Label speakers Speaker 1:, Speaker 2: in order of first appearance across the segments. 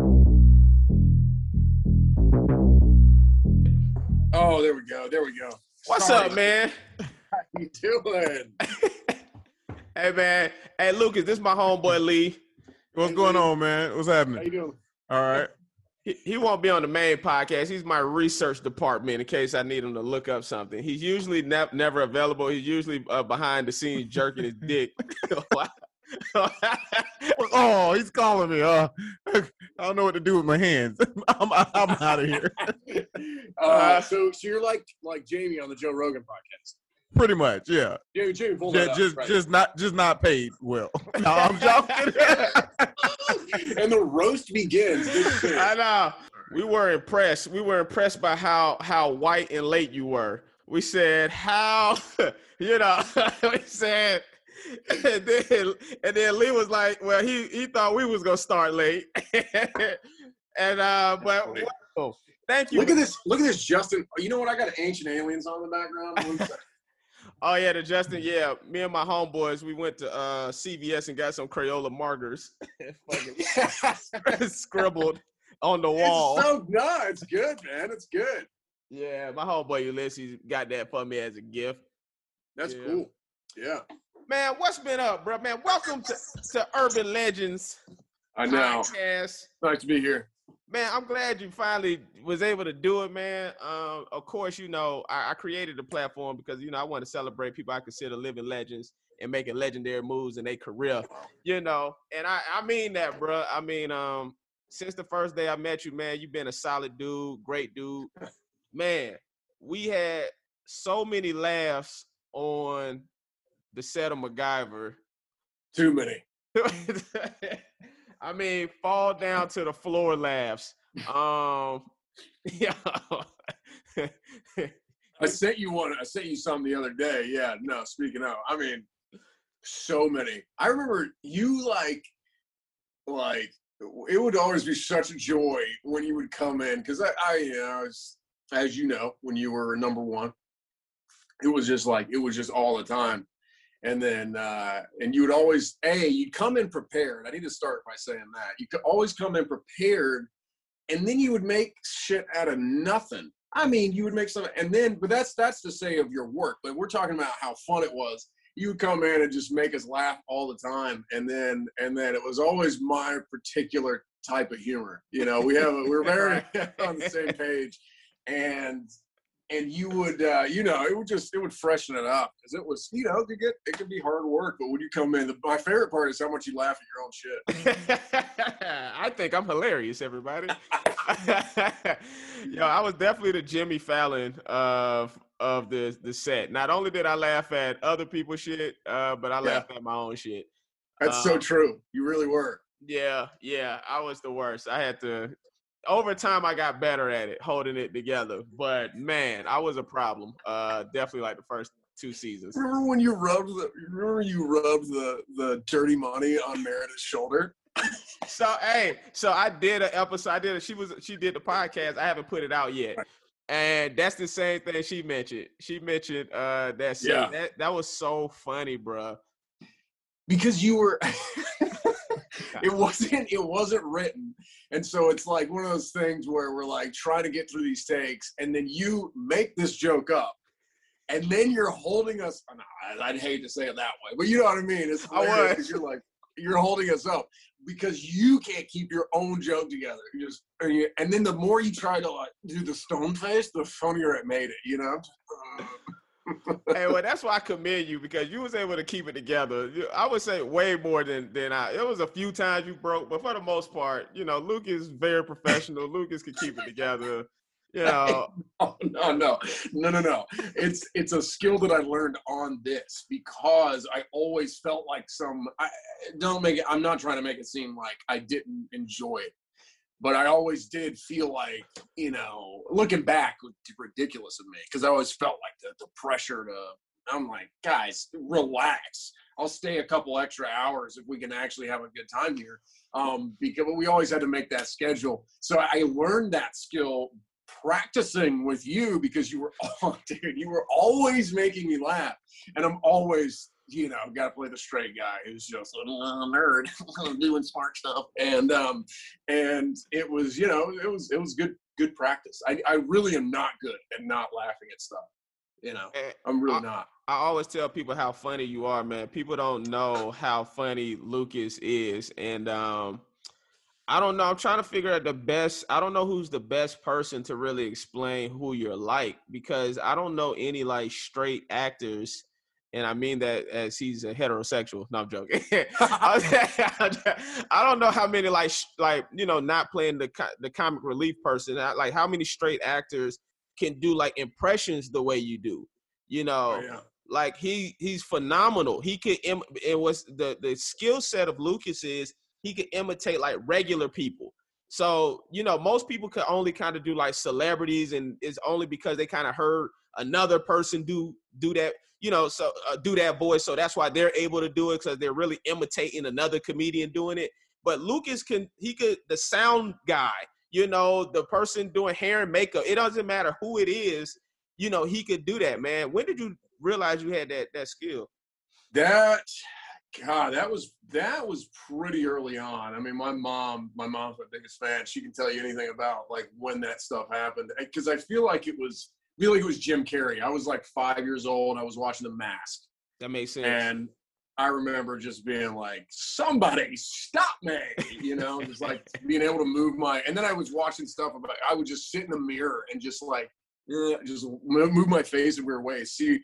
Speaker 1: Oh, there we go. There we go.
Speaker 2: What's
Speaker 1: Sorry.
Speaker 2: up, man?
Speaker 1: How you doing?
Speaker 2: Hey, man. Hey, Lucas, this is my homeboy Lee.
Speaker 3: What's going on, man? What's happening?
Speaker 1: How you doing?
Speaker 3: All right.
Speaker 2: He won't be on the main podcast. He's my research department in case I need him to look up something. He's usually never available. He's usually behind the scenes jerking his dick.
Speaker 3: Oh, he's calling me. I don't know what to do with my hands. I'm out of here.
Speaker 1: So you're like Jamie on the Joe Rogan podcast.
Speaker 3: Pretty much, yeah.
Speaker 1: Jamie, pull that up, right.
Speaker 3: just not paid well. No, I'm joking.
Speaker 1: And the roast begins.
Speaker 2: I know. We were impressed. We were impressed by how white and late you were. We said how, we said, and then Lee was like, well, he thought we was gonna start late, and but well, thank you.
Speaker 1: Look at this, Justin. You know what? I got Ancient Aliens on the background.
Speaker 2: Oh yeah, the Justin. Yeah, me and my homeboys, we went to CVS and got some Crayola markers, scribbled on the wall.
Speaker 1: It's good, man. It's good.
Speaker 2: Yeah, my homeboy Ulysses got that for me as a gift.
Speaker 1: That's cool. Yeah.
Speaker 2: Man, what's been up, bro? Man, welcome to Urban Legends.
Speaker 1: I know.
Speaker 2: Podcast.
Speaker 1: Nice to be here.
Speaker 2: Man, I'm glad you finally was able to do it, man. Of course, I created the platform because, I want to celebrate people I consider living legends and making legendary moves in their career, and I mean that, bro. I mean, since the first day I met you, man, you've been a solid dude, great dude. Man, we had so many laughs on the set of MacGyver.
Speaker 1: Too many.
Speaker 2: I mean, fall down to the floor laughs. Yeah.
Speaker 1: I sent you one. I sent you some the other day. Yeah. No. Speaking of, I mean, so many. I remember you like it would always be such a joy when you would come in because I was, as you know, when you were number one, it was just all the time. And then, and you would always, you'd come in prepared. I need to start by saying that. You could always come in prepared, and then you would make shit out of nothing. I mean, you would make something, and then, but that's to say of your work. But we're talking about how fun it was. You would come in and just make us laugh all the time, and then it was always my particular type of humor. We're very on the same page, and you would, it would freshen it up because it was, it could be hard work, but when you come in, my favorite part is how much you laugh at your own shit.
Speaker 2: I think I'm hilarious, everybody. I was definitely the Jimmy Fallon of the set. Not only did I laugh at other people's shit, but I laughed at my own shit.
Speaker 1: That's so true. You really were.
Speaker 2: Yeah, I was the worst. I had to. Over time, I got better at it, holding it together. But man, I was a problem. Definitely like the first 2 seasons.
Speaker 1: Remember when you rubbed the dirty money on Meredith's shoulder?
Speaker 2: So I did an episode. She did the podcast. I haven't put it out yet, and that's the same thing she mentioned. She mentioned that scene.
Speaker 1: Yeah.
Speaker 2: That was so funny, bro.
Speaker 1: Because you were. It wasn't written. And so it's like one of those things where we're like trying to get through these takes and then you make this joke up and then you're holding us. I'd hate to say it that way, but you know what I mean? It's hilarious because you're holding us up because you can't keep your own joke together. And then the more you try to do the stone face, the funnier it made it,
Speaker 2: Hey, well, that's why I commend you because you was able to keep it together. I would say way more than I. It was a few times you broke, but for the most part, Luke is very professional. Lucas could keep it together.
Speaker 1: No. It's a skill that I learned on this because I always felt like I'm not trying to make it seem like I didn't enjoy it. But I always did feel like, looking back, it's ridiculous of me because I always felt like the pressure I'm like, guys, relax. I'll stay a couple extra hours if we can actually have a good time here. Because we always had to make that schedule. So I learned that skill practicing with you because you were always making me laugh. And I'm always got to play the straight guy who's just a nerd doing smart stuff. And it was, it was good practice. I really am not good at not laughing at stuff. I'm really not.
Speaker 2: I always tell people how funny you are, man. People don't know how funny Lucas is. And I don't know. I'm trying to figure out I don't know who's the best person to really explain who you're like, because I don't know any like straight actors. And I mean that as he's a heterosexual. No, I'm joking. I don't know how many like not playing the comic relief person. Like how many straight actors can do like impressions the way you do.
Speaker 1: Oh, yeah.
Speaker 2: Like he's phenomenal. He could it was the skill set of Lucas is he could imitate like regular people. So, most people could only kind of do like celebrities, and it's only because they kind of heard another person do that, do that voice. So that's why they're able to do it, because they're really imitating another comedian doing it. But Lucas the sound guy, the person doing hair and makeup, it doesn't matter who it is, he could do that, man. When did you realize you had that skill?
Speaker 1: That was pretty early on. I mean, my mom's my biggest fan. She can tell you anything about like when that stuff happened, because I feel like it was Jim Carrey. I was like 5 years old. I was watching The Mask.
Speaker 2: That makes sense.
Speaker 1: And I remember just being like, somebody stop me, just like being able to move and then I was watching stuff about, I would just sit in the mirror and just like, just move my face in weird ways. See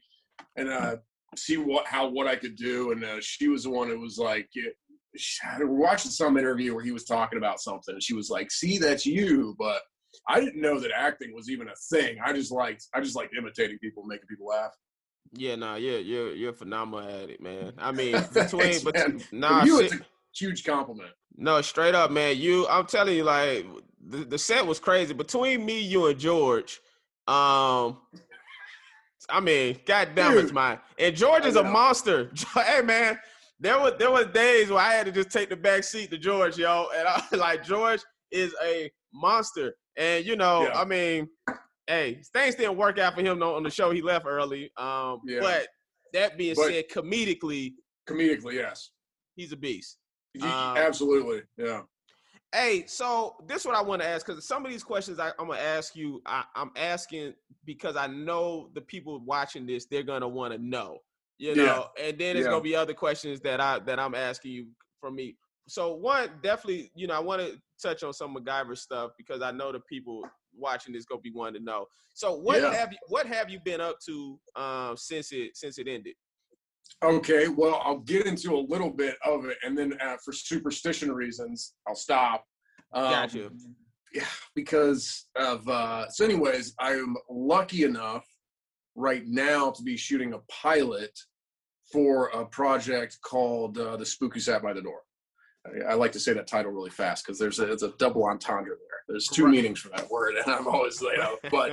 Speaker 1: what I could do. And she was the one who was like, we're watching some interview where he was talking about something, and she was like, see, that's you. But I didn't know that acting was even a thing. I just liked imitating people, making people laugh.
Speaker 2: Yeah, you're phenomenal at it, man. I mean,
Speaker 1: it's a huge compliment.
Speaker 2: No, straight up, man. I'm telling you, like the set was crazy. Between me, you, and George, I mean, goddamn, it's mine. And George is a monster. Hey, man, there was days where I had to just take the back seat to George, yo. And I like, George is a monster. And I mean, hey, things didn't work out for him on the show. He left early. But that being said, comedically,
Speaker 1: yes,
Speaker 2: he's a beast.
Speaker 1: Absolutely, yeah.
Speaker 2: Hey, so this is what I want to ask, because some of these questions I'm going to ask you, I'm asking because I know the people watching this, they're going to want to know, and then there's going to be other questions that I'm asking you from me. So one, definitely, I want to touch on some MacGyver stuff, because I know the people watching this going to be wanting to know. So what have you been up to since it ended?
Speaker 1: Okay, well, I'll get into a little bit of it, and then for superstition reasons, I'll stop.
Speaker 2: Gotcha.
Speaker 1: Yeah, because of so anyways, I'm lucky enough right now to be shooting a pilot for a project called The Spook Who Sat by the Door. I like to say that title really fast, because it's a double entendre there. There's two meanings for that word, and I'm always but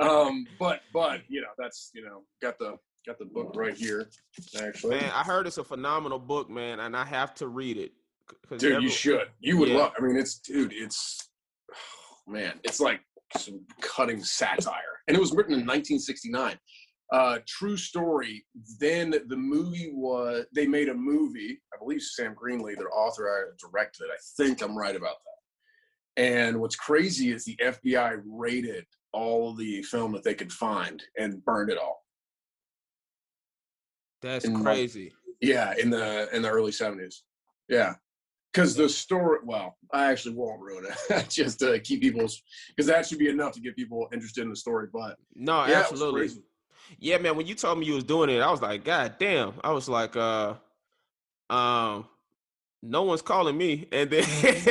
Speaker 1: that's got the book right here, actually.
Speaker 2: Man, I heard it's a phenomenal book, man, and I have to read it.
Speaker 1: Dude, you should. You would love. I mean, it's like some cutting satire, and it was written in 1969. True story. Then the movie they made a movie. I believe Sam Greenlee, their author, directed it. I think I'm right about that. And what's crazy is the FBI raided all the film that they could find and burned it all.
Speaker 2: That's crazy.
Speaker 1: In the early 70s. Yeah. Because the story, well, I actually won't ruin it. Just to keep because that should be enough to get people interested in the story. But
Speaker 2: no, absolutely. Yeah, man, when you told me you was doing it, I was like, God damn. I was like, no one's calling me. And then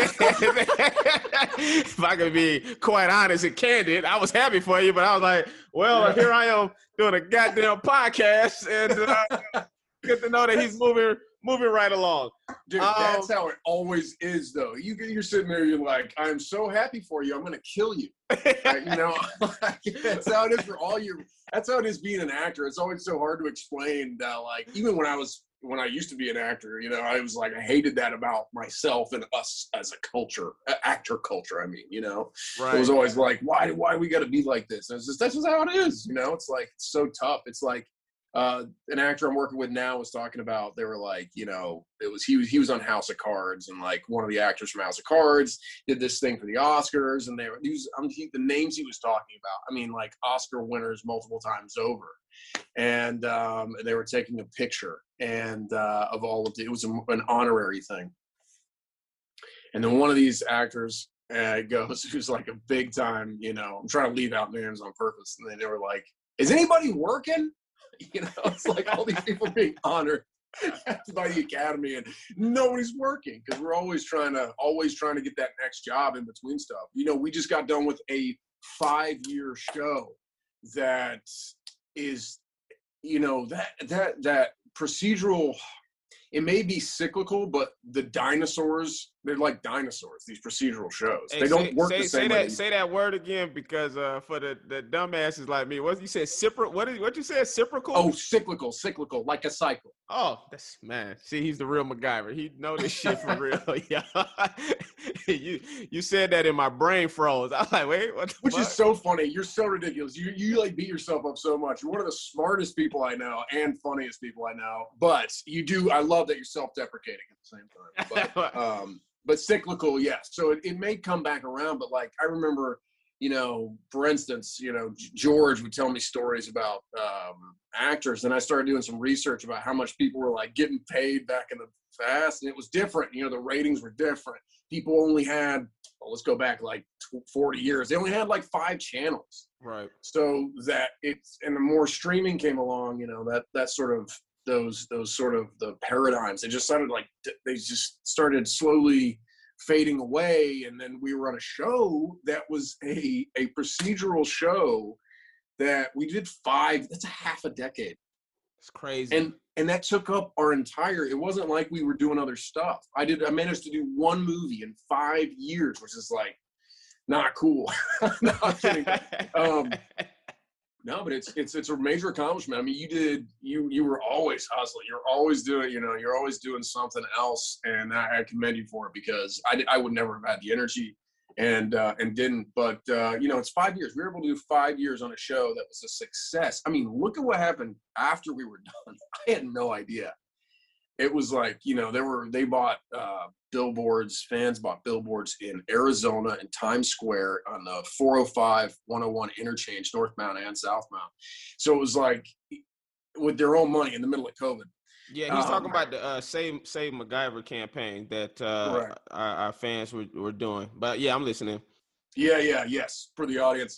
Speaker 2: if I could be quite honest and candid, I was happy for you, but I was like, well, here I am doing a goddamn podcast, and good to know that he's moving right along.
Speaker 1: Dude, that's how it always is, though. You're sitting there, you're like, I'm so happy for you, I'm going to kill you. That's how it is for that's how it is being an actor. It's always so hard to explain that, like, even when I used to be an actor, I was like, I hated that about myself and us as a culture, actor culture. I mean,
Speaker 2: right.
Speaker 1: It was always like, why we got to be like this? And it's just, that's just how it is. It's like, it's so tough. It's like, an actor I'm working with now was talking about, they were like, you know, he was on House of Cards, and like one of the actors from House of Cards did this thing for the Oscars, and the names he was talking about, I mean, like Oscar winners multiple times over. And they were taking a picture and of all of it was an honorary thing. And then one of these actors goes, who's like a big time, you know, I'm trying to leave out names on purpose. And then they were like, is anybody working? You know, it's like all these people being honored by the Academy, and nobody's working because we're always trying to get that next job in between stuff. You know, we just got done with a 5-year show that is, you know, that procedural, it may be cyclical, but the dinosaurs, they're like dinosaurs, these procedural shows.
Speaker 2: Hey,
Speaker 1: they don't work the same way.
Speaker 2: Say that word again, because for the dumbasses like me, what you said, what you said, cyclical?
Speaker 1: Oh, cyclical, like a cycle.
Speaker 2: Oh, that's, man. See, he's the real MacGyver. He know this shit for real. Yeah. You said that and my brain froze. I was like, wait, what the
Speaker 1: Which
Speaker 2: fuck?
Speaker 1: is so funny. You're so ridiculous. You like beat yourself up so much. You're one of the smartest people I know and funniest people I know. But I love that you're self-deprecating at the same time. But cyclical, yes. So it may come back around, but like I remember, you know, for instance, you know, George would tell me stories about actors, and I started doing some research about how much people were like getting paid back in the past, and it was different. You know, the ratings were different. People only had, well, let's go back like 40 years. They only had like 5 channels.
Speaker 2: Right.
Speaker 1: So and the more streaming came along, you know, that sort of those sort of the paradigms, they just started slowly fading away. And then we were on a show that was a procedural show that we did that's a half a decade.
Speaker 2: It's crazy.
Speaker 1: And that took up our entire, it wasn't like we were doing other stuff. I managed to do 1 movie in 5 years, which is like not cool. No, I'm kidding. No, but it's a major accomplishment. I mean, you were always hustling. You're always doing, you know, you're always doing something else, and I commend you for it, because I would never have had the energy and didn't. But you know, it's 5 years. We were able to do 5 years on a show that was a success. I mean, look at what happened after we were done. I had no idea. It was like, you know, they bought billboards. Fans bought billboards in Arizona and Times Square on the 405, 101 interchange, northbound and southbound. So it was like with their own money in the middle of COVID.
Speaker 2: Yeah, he's talking about the Save MacGyver campaign that our fans were doing. But yeah, I'm listening.
Speaker 1: Yes, for the audience.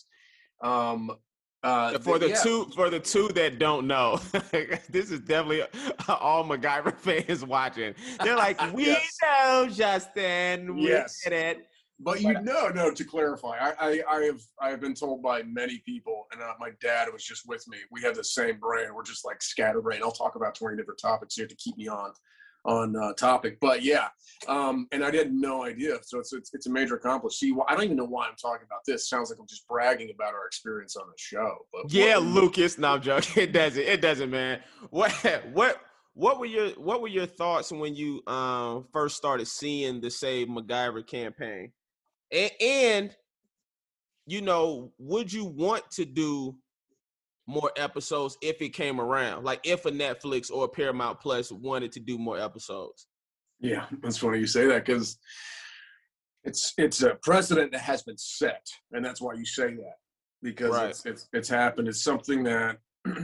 Speaker 2: For the two that don't know, this is definitely all MacGyver fans watching. They're like, we know, Justin. We get it.
Speaker 1: But to clarify, I have been told by many people, and my dad was just with me. We have the same brain. We're just like scatterbrained. I'll talk about 20 different topics here to keep me on topic. But yeah, and I had no idea. So it's a major accomplishment. See, I don't even know why I'm talking about this. Sounds like I'm just bragging about our experience on the show. But
Speaker 2: yeah, Lucas. No, I'm joking. It doesn't, man. What were your thoughts when you first started seeing the Save MacGyver campaign? And you know, would you want to do more episodes if it came around? Like if a Netflix or a Paramount Plus wanted to do more episodes?
Speaker 1: Yeah, that's funny you say that, because it's a precedent that has been set, and that's why you say that, because it's happened. It's something that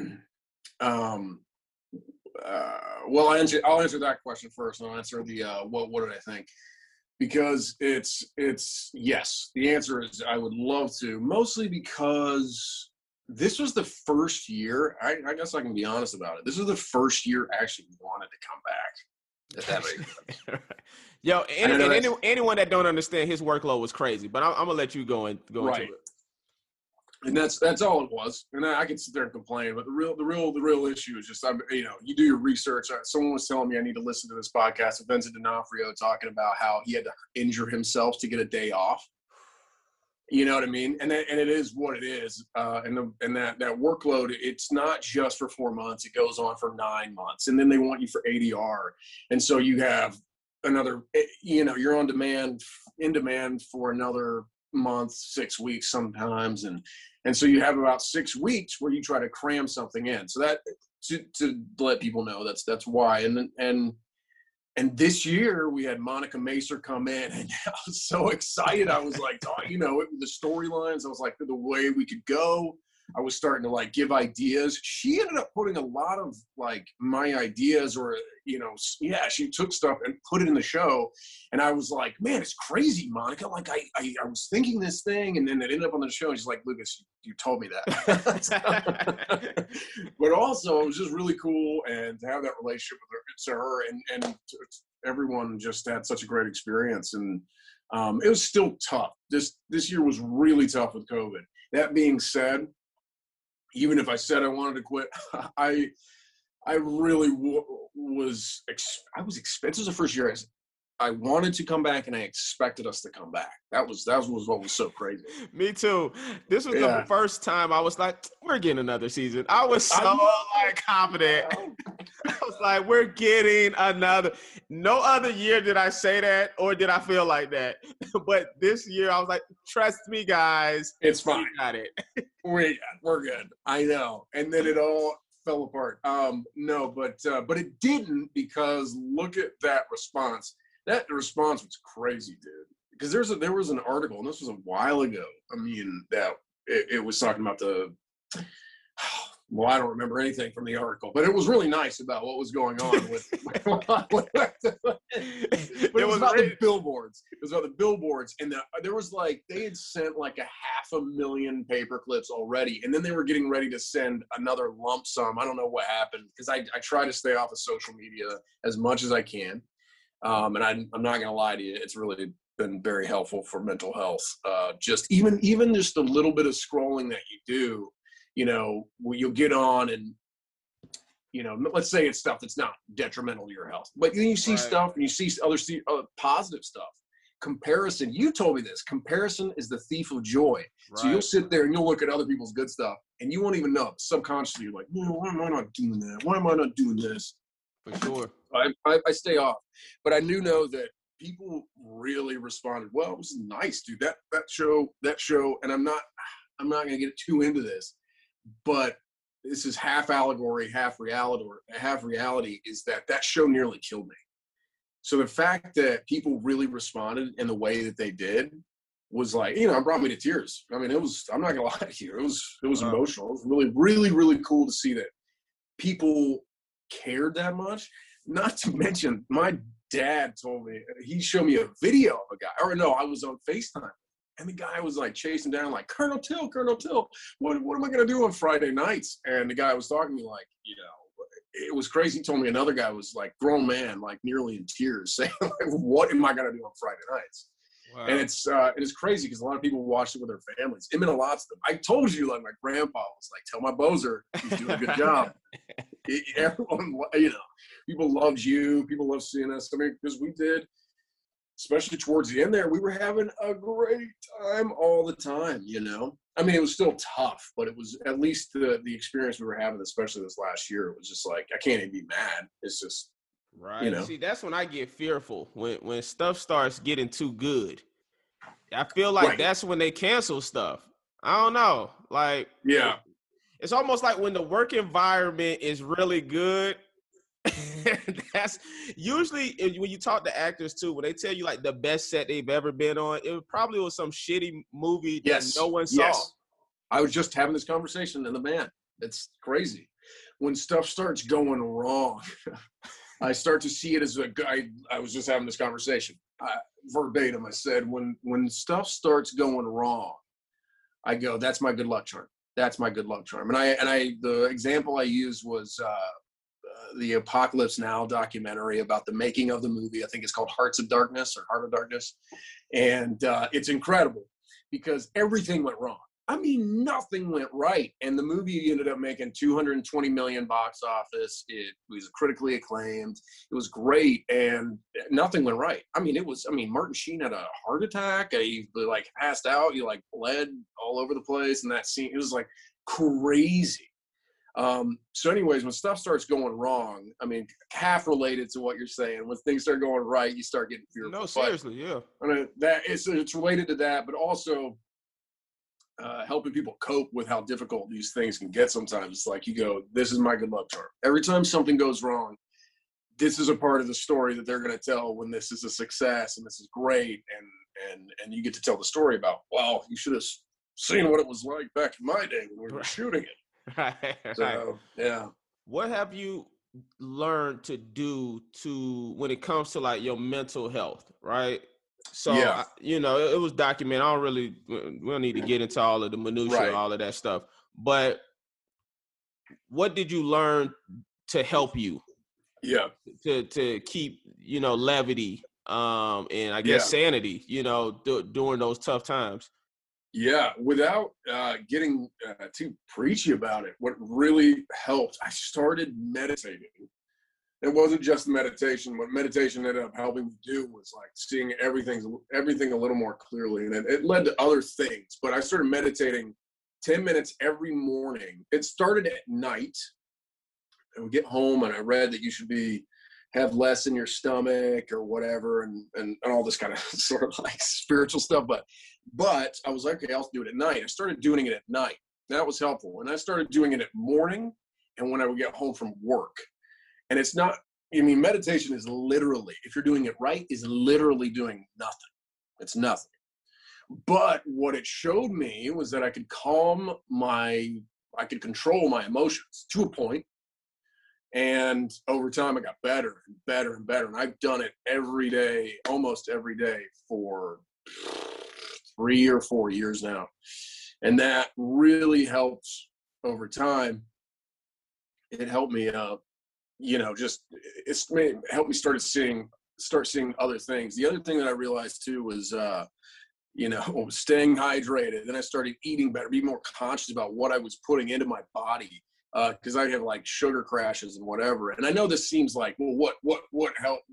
Speaker 1: well, I'll answer that question first, and I'll answer the what did I think? Because it's yes. The answer is I would love to, mostly because this was the first year, I guess I can be honest about it. This was the first year I actually wanted to come back. If that makes sense.
Speaker 2: Yo, anyone that don't understand, his workload was crazy, but I'm gonna let you go into it.
Speaker 1: And that's all it was. And I can sit there and complain, but the real issue is just, you do your research. Someone was telling me I need to listen to this podcast of Vincent D'Onofrio talking about how he had to injure himself to get a day off. You know what I mean? And it is what it is. And that workload, it's not just for 4 months. It goes on for 9 months. And then they want you for ADR. And so you have another, you're in demand for another month, 6 weeks sometimes, and so you have about 6 weeks where you try to cram something in. So that to let people know that's why. And this year we had Monica Macer come in, and I was so excited. I was like, the storylines. I was like, the way we could go. I was starting to like give ideas. She ended up putting a lot of like my ideas, or she took stuff and put it in the show. And I was like, man, it's crazy, Monica. Like I was thinking this thing, and then it ended up on the show. And she's like, Lucas, you told me that. But also, it was just really cool, and to have that relationship with her, and everyone just had such a great experience. And it was still tough. This year was really tough with COVID. That being said, even if I said I wanted to quit, I really was. This was the first year I wanted to come back, and I expected us to come back. That was what was so crazy.
Speaker 2: Me too. This was the first time I was like, we're getting another season. I was so confident. I was like, we're getting another. No other year did I say that, or did I feel like that. But this year I was like, trust me, guys.
Speaker 1: It's fine.
Speaker 2: We got it.
Speaker 1: We're good. I know. And then it all fell apart. No, but it didn't, because look at that response. That response was crazy, dude. Because there was an article, and this was a while ago. I mean, that it was talking about well, I don't remember anything from the article, but it was really nice about what was going on with but it was about the billboards. It was about the billboards, and there was like, they had sent like 500,000 paper clips already, and then they were getting ready to send another lump sum. I don't know what happened, because I try to stay off of social media as much as I can. And I'm not going to lie to you, it's really been very helpful for mental health. Just even just a little bit of scrolling that you do, you'll get on, and let's say it's stuff that's not detrimental to your health, but then you see stuff, and you see other positive stuff. Comparison, you told me this. Comparison is the thief of joy. Right. So you'll sit there and you'll look at other people's good stuff, and you won't even know. Subconsciously, you're like, why am I not doing that? Why am I not doing this?
Speaker 2: For sure.
Speaker 1: I stay off, but I do know that people really responded well. It was nice, dude. That show, and I'm not going to get too into this, but this is half allegory, half reality, is that show nearly killed me. So the fact that people really responded in the way that they did was like, it brought me to tears. I mean, I'm not gonna lie to you, it was emotional. It was really, really, really cool to see that people cared that much. Not to mention, my dad told me, he showed me a video of a guy, or no, I was on FaceTime, and the guy was like chasing down, like, Colonel Till, what am I going to do on Friday nights? And the guy was talking to me like, it was crazy. He told me another guy was like, grown man, like nearly in tears, saying, like, what am I going to do on Friday nights? Wow. And it is crazy, because a lot of people watched it with their families. It meant a lot to them. I told you, like, my grandpa was like, tell my Bozer he's doing a good job. Everyone, people loved you. People loved seeing us. I mean, because we did, especially towards the end there, we were having a great time all the time, I mean, it was still tough, but it was at least the experience we were having, especially this last year. It was just like, I can't even be mad. It's just,
Speaker 2: right. See, that's when I get fearful, when stuff starts getting too good. I feel like that's when they cancel stuff. I don't know. Like,
Speaker 1: yeah,
Speaker 2: it's almost like when the work environment is really good. That's usually when you talk to actors too, when they tell you like the best set they've ever been on, it probably was some shitty movie that no one saw. Yes.
Speaker 1: I was just having this conversation in the band. It's crazy. When stuff starts going wrong, I start to see it as a guy. I was just having this conversation. Verbatim, I said, when stuff starts going wrong, I go, that's my good luck charm. That's my good luck charm. And I the example I used was the Apocalypse Now documentary about the making of the movie. I think it's called Hearts of Darkness or Heart of Darkness. And it's incredible because everything went wrong. I mean, nothing went right. And the movie ended up making $220 million box office. It was critically acclaimed. It was great. And nothing went right. I mean, Martin Sheen had a heart attack. He like passed out. He like bled all over the place. And that scene, it was like crazy. So anyways, when stuff starts going wrong, I mean, half related to what you're saying, when things start going right, you start getting fearful.
Speaker 2: No, seriously, yeah.
Speaker 1: I mean, that it's related to that, but also helping people cope with how difficult these things can get sometimes. It's like you go, this is my good luck charm. Every time something goes wrong, this is a part of the story that they're going to tell when this is a success and this is great. And you get to tell the story about, well, you should have seen what it was like back in my day when we were shooting it.
Speaker 2: Right.
Speaker 1: So, yeah.
Speaker 2: What have you learned to do when it comes to like your mental health, right? So,
Speaker 1: Yeah.
Speaker 2: it was documented. We don't need to get into all of the minutia,
Speaker 1: Right.
Speaker 2: all of that stuff. But what did you learn to help you?
Speaker 1: Yeah.
Speaker 2: To keep, levity, and I guess sanity, during those tough times.
Speaker 1: Yeah, without getting too preachy about it, what really helped, I started meditating. It wasn't just meditation. What meditation ended up helping me do was like seeing everything a little more clearly, and it led to other things. But I started meditating 10 minutes every morning. It started at night. I would get home and I read that you should have less in your stomach or whatever, and all this kind of sort of like spiritual stuff. But I was like, okay, I'll do it at night. I started doing it at night. That was helpful. And I started doing it at morning and when I would get home from work. And it's not, meditation is literally, if you're doing it right, is literally doing nothing. It's nothing. But what it showed me was that I could control my emotions to a point. And over time, I got better and better and better. And I've done it every day, almost every day for 3 or 4 years now. And that really helped over time. It helped me, it helped me start seeing other things. The other thing that I realized too was, staying hydrated. Then I started eating better, be more conscious about what I was putting into my body. Because I have like sugar crashes and whatever. And I know this seems like, well, what helped?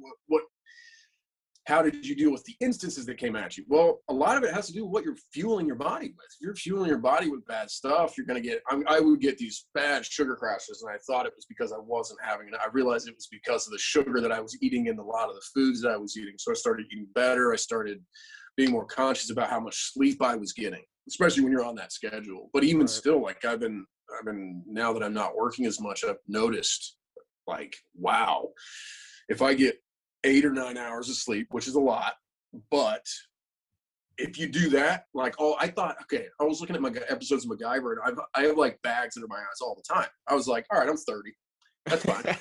Speaker 1: How did you deal with the instances that came at you? Well, a lot of it has to do with what you're fueling your body with. If you're fueling your body with bad stuff, you're going to get, I would get these bad sugar crashes. And I thought it was because I wasn't having it. I realized it was because of the sugar that I was eating in a lot of the foods that I was eating. So I started eating better. I started being more conscious about how much sleep I was getting, especially when you're on that schedule. But even still, like I've been, now that I'm not working as much, I've noticed like, wow, if I get 8 or 9 hours of sleep, which is a lot, but if you do that, like, I was looking at my episodes of MacGyver and I have like bags under my eyes all the time. I was like, all right, I'm 30. That's fine.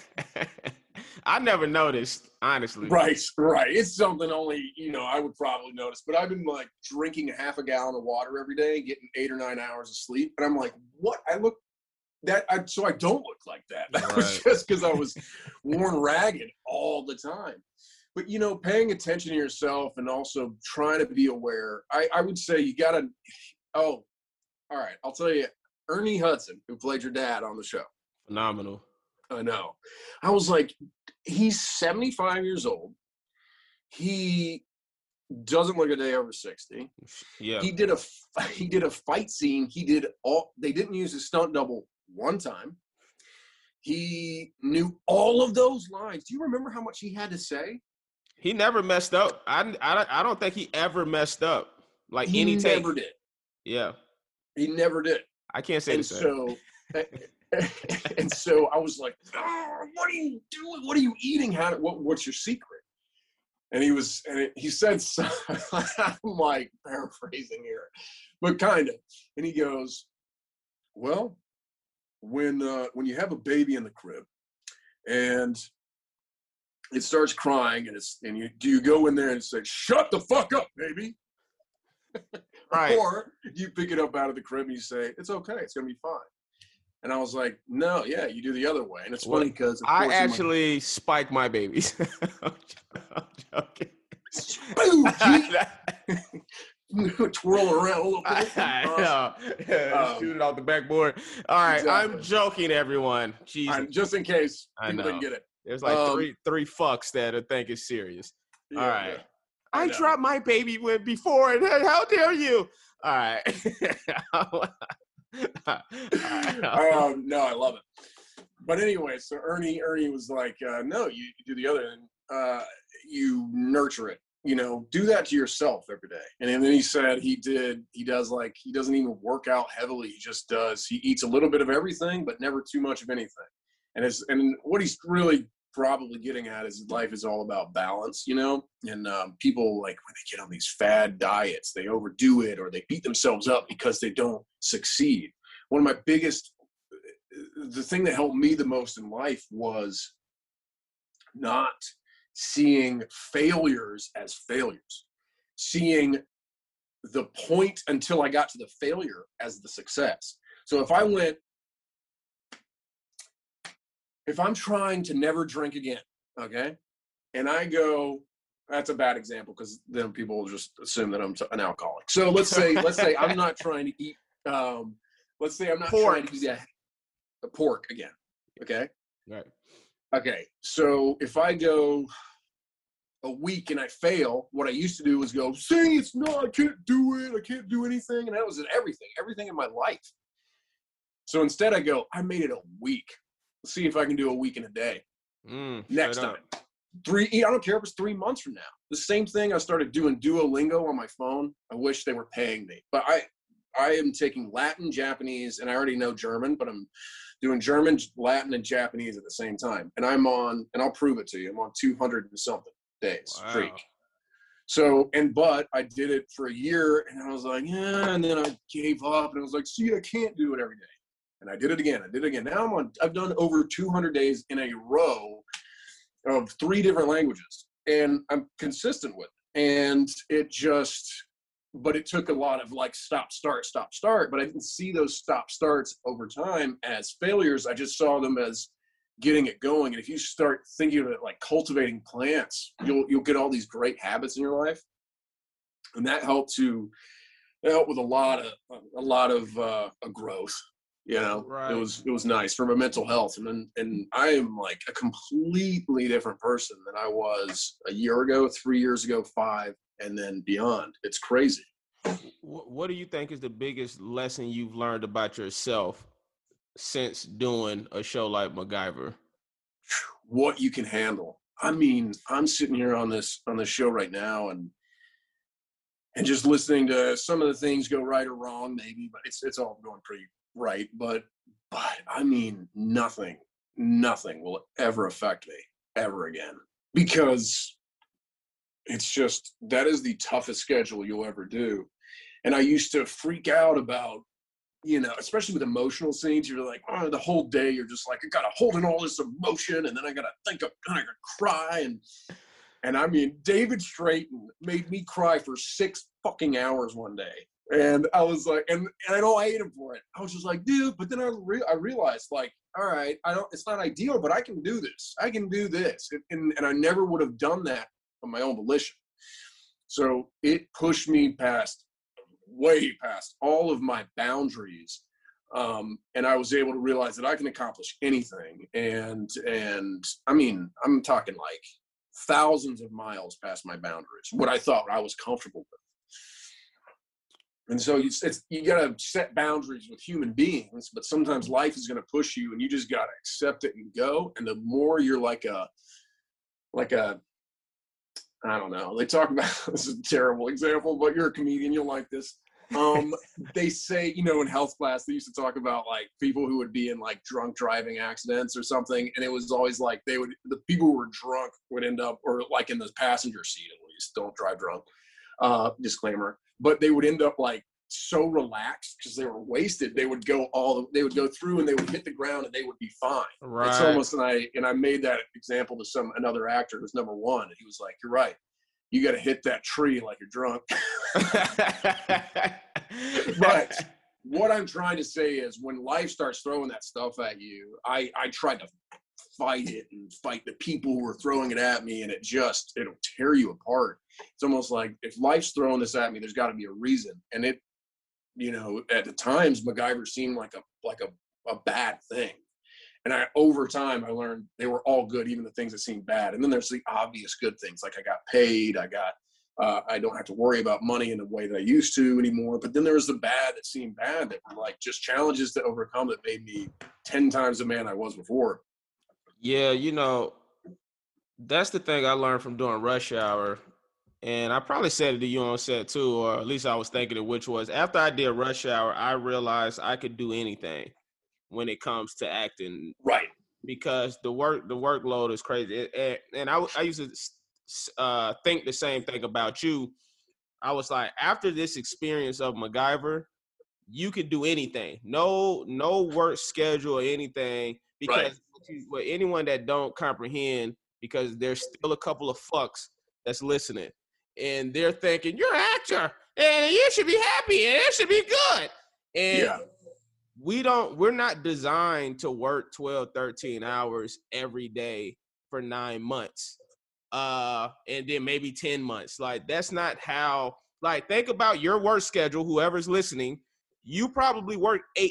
Speaker 2: I never noticed, honestly.
Speaker 1: Right. It's something only, I would probably notice, but I've been like drinking half a gallon of water every day, getting 8 or 9 hours of sleep. And I'm like, what? So I don't look like that. That was just because I was worn ragged all the time. But, paying attention to yourself and also trying to be aware, I would say you got to, all right, I'll tell you, Ernie Hudson, who played your dad on the show.
Speaker 2: Phenomenal.
Speaker 1: I know. I was like, he's 75 years old. He doesn't look a day over 60.
Speaker 2: Yeah.
Speaker 1: He did a fight scene. They didn't use his stunt double one time. He knew all of those lines. Do you remember how much he had to say?
Speaker 2: He never messed up. I don't think he ever messed up. Like any take. He
Speaker 1: never did.
Speaker 2: Yeah.
Speaker 1: He never did.
Speaker 2: I can't say the same.
Speaker 1: And so I was like, what are you doing? What are you eating? What's your secret? And he said, I'm like paraphrasing here, but kind of. And he goes, well, when you have a baby in the crib and it starts crying and you go in there and say, shut the fuck up, baby.
Speaker 2: Right.
Speaker 1: Or you pick it up out of the crib and you say, it's okay. It's going to be fine. And I was like, no, yeah, you do the other way. And it's funny because
Speaker 2: I actually spike my babies. I'm joking.
Speaker 1: Twirl around a little bit.
Speaker 2: Shoot it off the backboard. All right, exactly. I'm joking, everyone. Jesus.
Speaker 1: Just in case people didn't get it.
Speaker 2: There's like three fucks that I think is serious. Yeah, all right. Yeah. I dropped my baby before, and how dare you? All right.
Speaker 1: No, I love it. But anyway, so Ernie was like, no, you do the other end. You nurture it. You know, do that to yourself every day. And then he said he doesn't even work out heavily. He eats a little bit of everything, but never too much of anything. And what he's really probably getting at is life is all about balance, you know? And people, like, when they get on these fad diets, they overdo it or they beat themselves up because they don't succeed. One of my the thing that helped me the most in life was not seeing failures as failures, seeing the point until I got to the failure as the success. So if I'm trying to never drink again, okay, and I go, that's a bad example because then people will just assume that I'm an alcoholic. So let's say I'm not trying to eat, let's say I'm not trying to eat a pork again, okay?
Speaker 2: Right.
Speaker 1: Okay, so if I go a week and I fail, what I used to do was go, see, I can't do it, I can't do anything, and that was everything in my life. So instead I go, I made it a week. Let's see if I can do a week in a day. Next time. I don't care if it's 3 months from now. The same thing, I started doing Duolingo on my phone. I wish they were paying me. But I am taking Latin, Japanese, and I already know German, but I'm doing German, Latin, and Japanese at the same time. And and I'll prove it to you, I'm on 200 and something days streak. So, but I did it for a year, and I was like, yeah, and then I gave up, and I was like, see, I can't do it every day. And I did it again. Now I've done over 200 days in a row of 3 different languages, and I'm consistent with it. And but it took a lot of like stop, start, but I didn't see those stop starts over time as failures. I just saw them as getting it going. And if you start thinking of it like cultivating plants, you'll get all these great habits in your life. And that helped with a lot of growth. You know,
Speaker 2: right.
Speaker 1: It was nice for my mental health. And I am like a completely different person than I was a year ago, 3 years ago, 5, and then beyond. It's crazy.
Speaker 2: What do you think is the biggest lesson you've learned about yourself since doing a show like MacGyver?
Speaker 1: What you can handle. I mean, I'm sitting here on this show right now and just listening to some of the things go right or wrong, maybe, but it's all going pretty right. But I mean, nothing will ever affect me ever again, because it's just, that is the toughest schedule you'll ever do. And I used to freak out about, you know, especially with emotional scenes, you're like, oh, the whole day you're just like, I gotta hold in all this emotion, and then I gotta think I'm gonna cry. And I mean, David Straighten made me cry for 6 fucking hours one day. And I was like, and I know I hate him for it. I was just like, dude, but then I realized, like, all right, it's not ideal, but I can do this. I can do this. And I never would have done that on my own volition. So it pushed me way past all of my boundaries. And I was able to realize that I can accomplish anything. And I mean, I'm talking like thousands of miles past my boundaries, what I thought I was comfortable with. And so you got to set boundaries with human beings, but sometimes life is going to push you, and you just got to accept it and go. And the more you're like a, I don't know, they talk about, this is a terrible example, but you're a comedian, you'll like this. They say, you know, in health class, they used to talk about like people who would be in like drunk driving accidents or something. And it was always like the people who were drunk would end up, or like in the passenger seat, at least, don't drive drunk, disclaimer, but they would end up like so relaxed because they were wasted. They would go through and they would hit the ground and they would be fine.
Speaker 2: Right.
Speaker 1: It's almost, and I made that example to another actor who's number one. And he was like, you're right. You got to hit that tree like you're drunk. But what I'm trying to say is, when life starts throwing that stuff at you, I try to fight it and fight the people who are throwing it at me, and it'll tear you apart. It's almost like, if life's throwing this at me, there's got to be a reason. And it, you know, at the times, MacGyver seemed like a bad thing. And over time, I learned they were all good, even the things that seemed bad. And then there's the obvious good things, like I got paid, I got I don't have to worry about money in the way that I used to anymore. But then there was the bad that seemed bad, that were like just challenges to overcome that made me 10 times the man I was before.
Speaker 2: Yeah, that's the thing I learned from doing Rush Hour. And I probably said it to you on set too, or at least I was thinking it, which was after I did Rush Hour, I realized I could do anything when it comes to acting.
Speaker 1: Right.
Speaker 2: Because the workload is crazy. And I used to think the same thing about you. I was like, after this experience of MacGyver, you could do anything. No work schedule or anything. Because with anyone that don't comprehend, because there's still a couple of fucks that's listening. And they're thinking, you're an actor, and you should be happy, and it should be good. And we're not designed to work 12, 13 hours every day for 9 months. And then maybe 10 months. Like, that's not how, like, think about your work schedule, whoever's listening. You probably work 8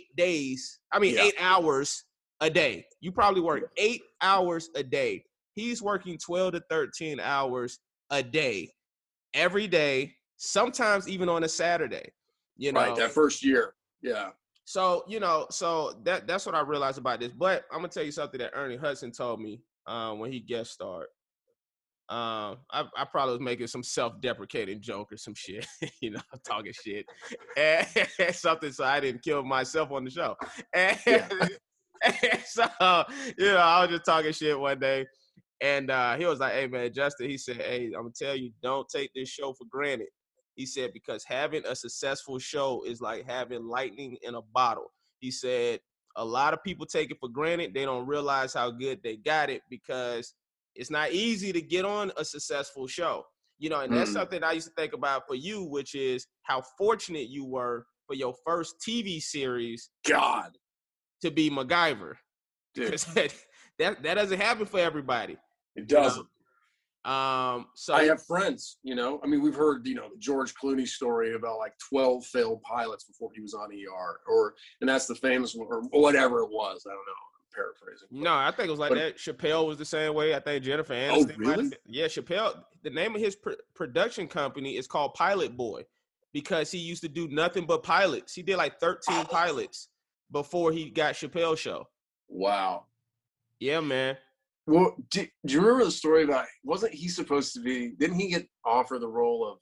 Speaker 2: hours a day. You probably work 8 hours a day. He's working 12 to 13 hours a day, every day, sometimes even on a Saturday.
Speaker 1: Right, that first year. Yeah.
Speaker 2: So, that's what I realized about this. But I'm going to tell you something that Ernie Hudson told me when he guest starred. I probably was making some self-deprecating joke or some shit, talking shit, and something so I didn't kill myself on the show. And, and so, I was just talking shit one day, and he was like, "Hey, man, Justin," he said, "Hey, I'm gonna tell you, don't take this show for granted." He said, because having a successful show is like having lightning in a bottle. He said, a lot of people take it for granted. They don't realize how good they got it, because it's not easy to get on a successful show. And that's something I used to think about for you, which is how fortunate you were for your first TV series.
Speaker 1: God.
Speaker 2: To be MacGyver. Dude. That doesn't happen for everybody.
Speaker 1: It doesn't.
Speaker 2: So
Speaker 1: I have friends, we've heard, the George Clooney story about like 12 failed pilots before he was on ER, and that's the famous one, or whatever it was. I don't know. I'm paraphrasing.
Speaker 2: No, I think it was like that. Chappelle was the same way. I think Jennifer Aniston.
Speaker 1: Oh, really?
Speaker 2: Yeah, Chappelle. The name of his production company is called Pilot Boy, because he used to do nothing but pilots. He did like 13 pilots before he got Chappelle's show. Wow. Yeah, man.
Speaker 1: Well, do you remember the story about, wasn't he supposed to be, didn't he get offered the role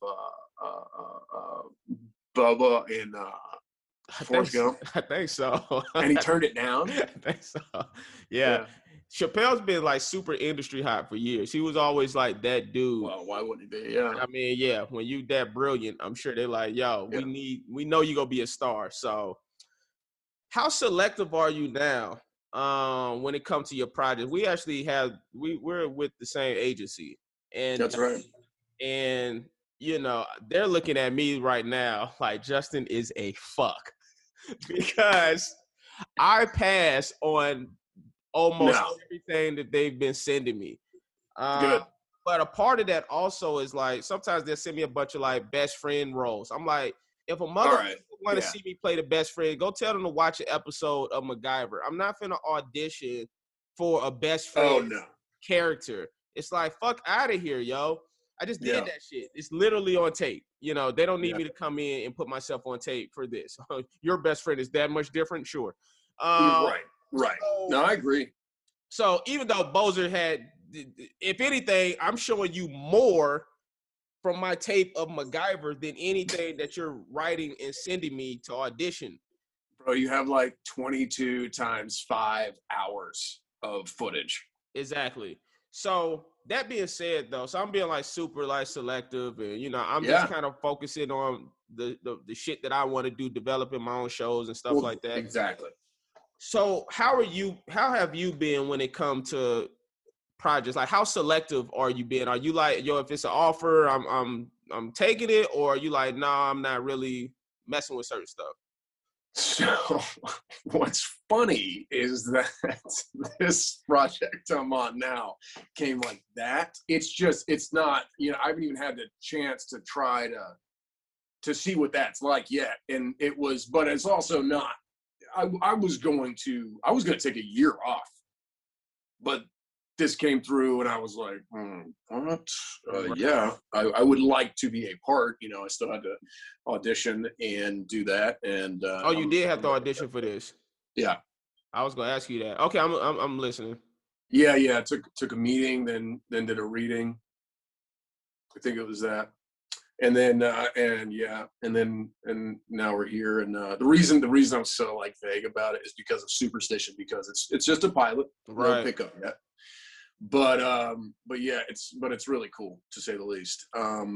Speaker 1: of Bubba in Forrest Gump?
Speaker 2: I think so.
Speaker 1: And he turned it down?
Speaker 2: I think so. Yeah. Chappelle's been like super industry hot for years. He was always like that dude.
Speaker 1: Well, why wouldn't he be? Yeah.
Speaker 2: I mean, yeah, when you that brilliant, I'm sure they're like, yo, we know you're going to be a star. So how selective are you now? When it comes to your project? We actually we're with the same agency, and
Speaker 1: that's right.
Speaker 2: And they're looking at me right now like Justin is a fuck, because I pass on almost everything that they've been sending me.
Speaker 1: Good.
Speaker 2: But a part of that also is like, sometimes they'll send me a bunch of like best friend roles. I'm like, if a mother want to see me play the best friend, go tell them to watch an episode of MacGyver. I'm not finna audition for a best friend character. It's like, fuck out of here, yo. I just did that shit. It's literally on tape. They don't need me to come in and put myself on tape for this. Your best friend is that much different? Sure.
Speaker 1: Right. So, no, I agree.
Speaker 2: So even though Bozer had, if anything, I'm showing you more from my tape of MacGyver than anything that you're writing and sending me to audition.
Speaker 1: Bro, you have like 22 times 5 hours of footage.
Speaker 2: Exactly. So that being said, though, so I'm being like super like selective, and I'm just kind of focusing on the shit that I want to do, developing my own shows and stuff like that.
Speaker 1: Exactly.
Speaker 2: So how have you been when it comes to projects? Like, how selective are you being? Are you like, yo, if it's an offer, I'm taking it, or are you like, nah, I'm not really messing with certain stuff?
Speaker 1: So what's funny is that this project I'm on now came like that. It's not, I haven't even had the chance to try to see what that's like yet. And but it's also not, I was going to take a year off, but this came through, and I was like, what? Yeah, I would like to be a part. You know, I still had to audition and do that. And
Speaker 2: you did have to audition for this.
Speaker 1: Yeah,
Speaker 2: I was gonna ask you that. Okay, I'm listening.
Speaker 1: Yeah. Took a meeting, then did a reading. I think it was that. And then and now we're here. And the reason I'm so like vague about it is because of superstition, because it's just a pilot,
Speaker 2: right?
Speaker 1: No pickup yet. But yeah, it's really cool, to say the least.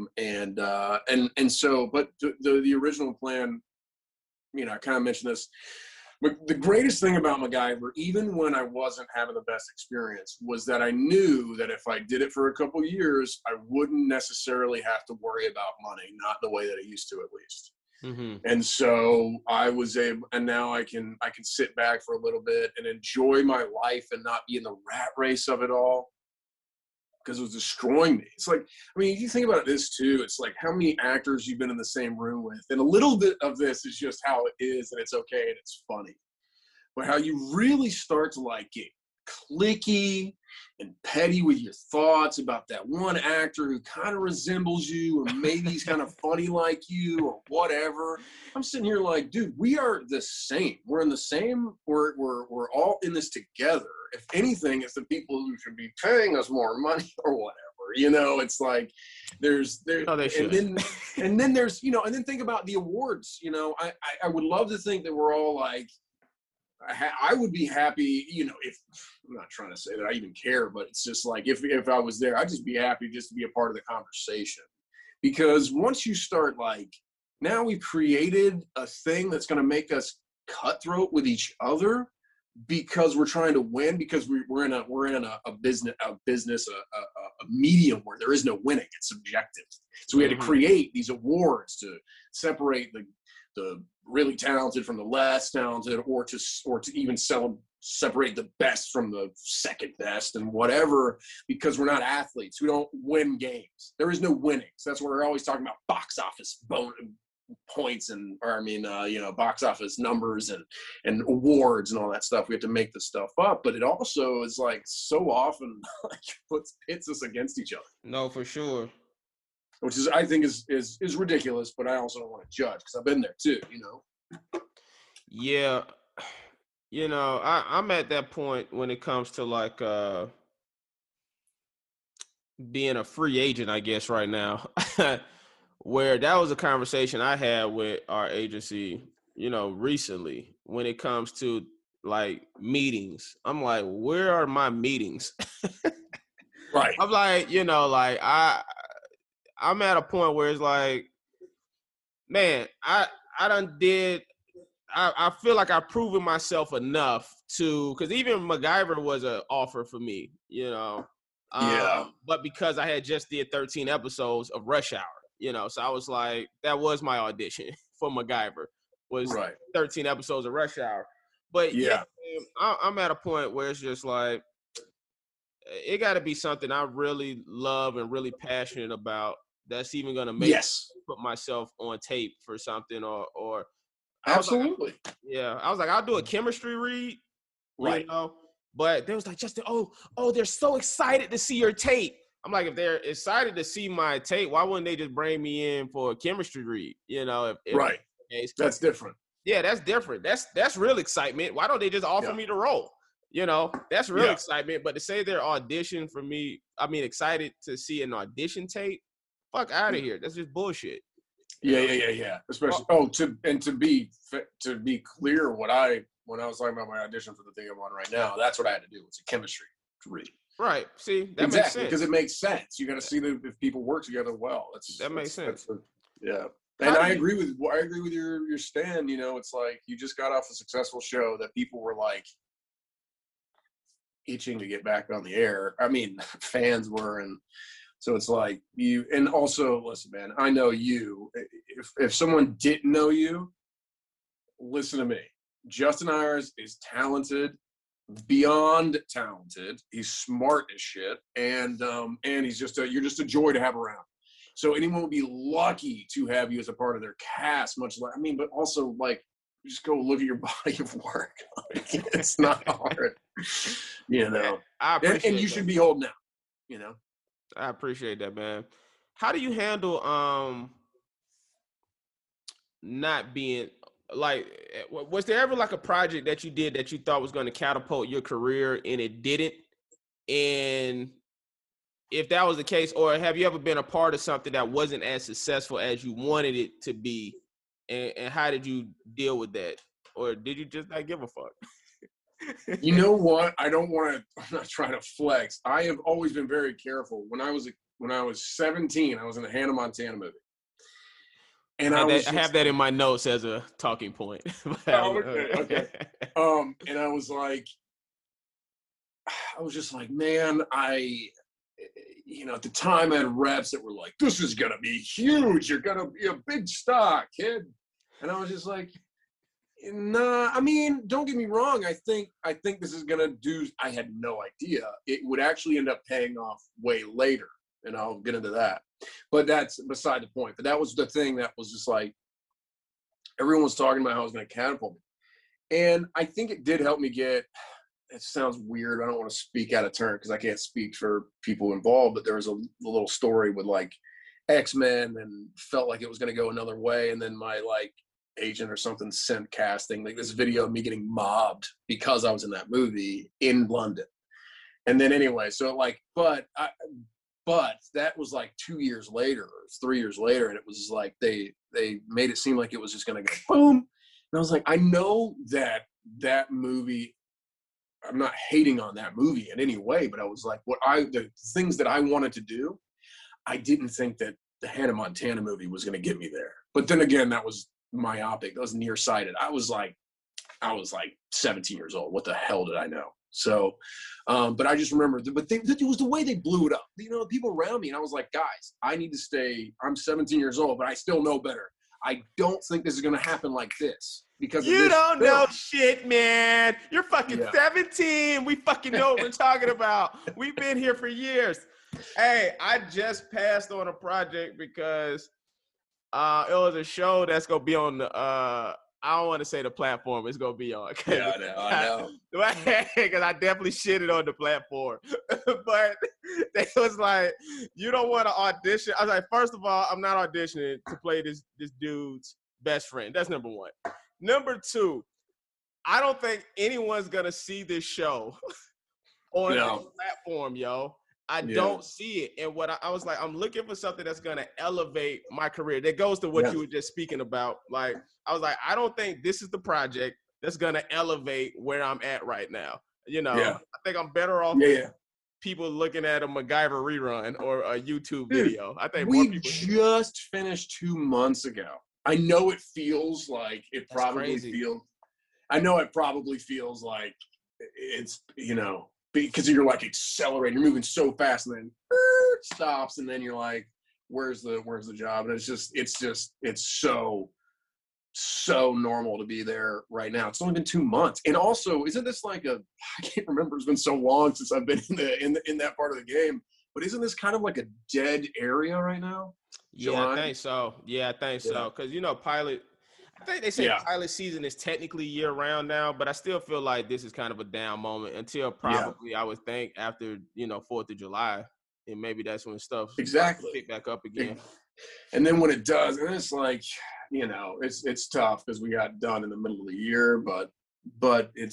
Speaker 1: And so, but the original plan, you know, I kind of mentioned this. But the greatest thing about MacGyver, even when I wasn't having the best experience, was that I knew that if I did it for a couple of years, I wouldn't necessarily have to worry about money, not the way that I used to, at least.
Speaker 2: Mm-hmm.
Speaker 1: And so I was able, and now I can sit back for a little bit and enjoy my life and not be in the rat race of it all, because it was destroying me. It's like, I mean, you think about this too. It's like how many actors you've been in the same room with, and a little bit of this is just how it is, and it's okay and it's funny. But how you really start to like get cliquey and petty with your thoughts about that one actor who kind of resembles you, or maybe he's kind of funny like you, or whatever. I'm sitting here like, dude, we are the same. We're in the same. We're all in this together. If anything, it's the people who should be paying us more money or whatever. You know, it's like there's and then there's, you know, and then think about the awards. You know, I would love to think that we're all like, I would be happy, you know, if, I'm not trying to say that I even care, but it's just like, if I was there, I'd just be happy just to be a part of the conversation. Because once you start like, now we've created a thing that's going to make us cutthroat with each other because we're trying to win, because we're in a business, a medium where there is no winning. It's subjective. So we had to create these awards to separate the really talented from the less talented, or to even separate the best from the second best and whatever, because we're not athletes. We don't win games. There is no winning. So that's what we're always talking about, box office points box office numbers and awards and all that stuff. We have to make this stuff up, but it also is like so often like pits us against each other.
Speaker 2: No, for sure.
Speaker 1: Which is, I think, is ridiculous, but I also don't want to judge, because I've been there too, you know?
Speaker 2: Yeah. You know, I'm at that point when it comes to like being a free agent, I guess, right now, where that was a conversation I had with our agency, you know, recently, when it comes to like meetings. I'm like, where are my meetings?
Speaker 1: Right.
Speaker 2: I'm like, you know, like I'm at a point where it's like, man, I feel like I've proven myself enough to, because even MacGyver was an offer for me, you know.
Speaker 1: Yeah.
Speaker 2: But because I had just did 13 episodes of Rush Hour, you know, so I was like, that was my audition for MacGyver, was 13 episodes of Rush Hour. But yeah, I'm at a point where it's just like, it got to be something I really love and really passionate about, that's even going to make me put myself on tape for something, or
Speaker 1: absolutely.
Speaker 2: I was like, I'll do a chemistry read, you know, but they was like, Justin, oh, they're so excited to see your tape. I'm like, if they're excited to see my tape, why wouldn't they just bring me in for a chemistry read? You know, if
Speaker 1: that's different.
Speaker 2: Yeah, that's different. That's real excitement. Why don't they just offer me the role? You know, that's real excitement. But to say they're auditioning for me, I mean, excited to see an audition tape, fuck out of here. That's just bullshit.
Speaker 1: Yeah. Especially to be clear, when I was talking about my audition for the thing I'm on right now, that's what I had to do. It's a chemistry read.
Speaker 2: Right. See, that makes sense.
Speaker 1: Because it makes sense. You got to see if people work together well.
Speaker 2: That makes sense.
Speaker 1: And I agree with your stand. You know, it's like you just got off a successful show that people were like itching to get back on the air. I mean, fans were, and so it's like you. And also, listen, man, I know you. If someone didn't know you, listen to me. Justin Ayers is talented, beyond talented. He's smart as shit, and he's you're just a joy to have around. So anyone would be lucky to have you as a part of their cast, but also like just go look at your body of work. Like, it's not hard, you know.
Speaker 2: I appreciate
Speaker 1: and you
Speaker 2: that.
Speaker 1: should be holding out, you know.
Speaker 2: I appreciate that, man. How do you handle not being like, was there ever like a project that you did that you thought was going to catapult your career and it didn't? And if that was the case, or have you ever been a part of something that wasn't as successful as you wanted it to be? And how did you deal with that? Or did you just not give a fuck?
Speaker 1: You know what? I'm not trying to flex. I have always been very careful. When I was 17, I was in a Hannah Montana movie. And I
Speaker 2: have that in my notes as a talking point.
Speaker 1: Okay. And I was just like, man, at the time I had reps that were like, this is going to be huge. You're going to be a big star, kid. And I was just like, nah, I mean, don't get me wrong. I think this is going to do, I had no idea. It would actually end up paying off way later. And I'll get into that. But that's beside the point. But that was the thing that was just like, everyone was talking about how it was going to catapult me. And I think it did help me get, it sounds weird. I don't want to speak out of turn because I can't speak for people involved, but there was a little story with like X-Men and felt like it was going to go another way. And then my like agent or something sent casting like this video of me getting mobbed because I was in that movie in London. And then anyway, so like, but that was like 2 years later, or 3 years later. And it was like, they made it seem like it was just going to go boom. And I was like, I know that movie, I'm not hating on that movie in any way, but I was like, the things that I wanted to do, I didn't think that the Hannah Montana movie was going to get me there. But then again, that was myopic. That was nearsighted. I was like 17 years old. What the hell did I know? So, but I just remember, it was the way they blew it up. You know, people around me, and I was like, guys, I need to stay. I'm 17 years old, but I still know better. I don't think this is going to happen like this because
Speaker 2: you don't know shit, man. You're fucking 17. We fucking know what we're talking about. We've been here for years. Hey, I just passed on a project because it was a show that's gonna be on the I don't want to say the platform it's gonna be on.
Speaker 1: Yeah, I know.
Speaker 2: Because I definitely shitted on the platform. But they was like, you don't want to audition. I was like, first of all, I'm not auditioning to play this dude's best friend. That's number one. Number two, I don't think anyone's gonna see this show on the platform, yo. I don't see it. And what I was like, I'm looking for something that's going to elevate my career. That goes to what you were just speaking about. Like, I was like, I don't think this is the project that's going to elevate where I'm at right now. You know, I think I'm better off people looking at a MacGyver rerun or a YouTube video. I think more people
Speaker 1: just finished 2 months ago. I know it feels like I know it probably feels like it's, you know, because you're like accelerating, you're moving so fast, and then stops, and then you're like, where's the job? And it's so normal to be there right now. It's only been 2 months. And also, isn't this like I can't remember, it's been so long since I've been in that part of the game, but isn't this kind of like a dead area right now?
Speaker 2: I think so. I think so. Because, you know, I think they say pilot season is technically year round now, but I still feel like this is kind of a down moment until probably I would think after, you know, 4th of July, and maybe that's when stuff pick back up again.
Speaker 1: And then when it does, and it's like, you know, it's tough because we got done in the middle of the year, but it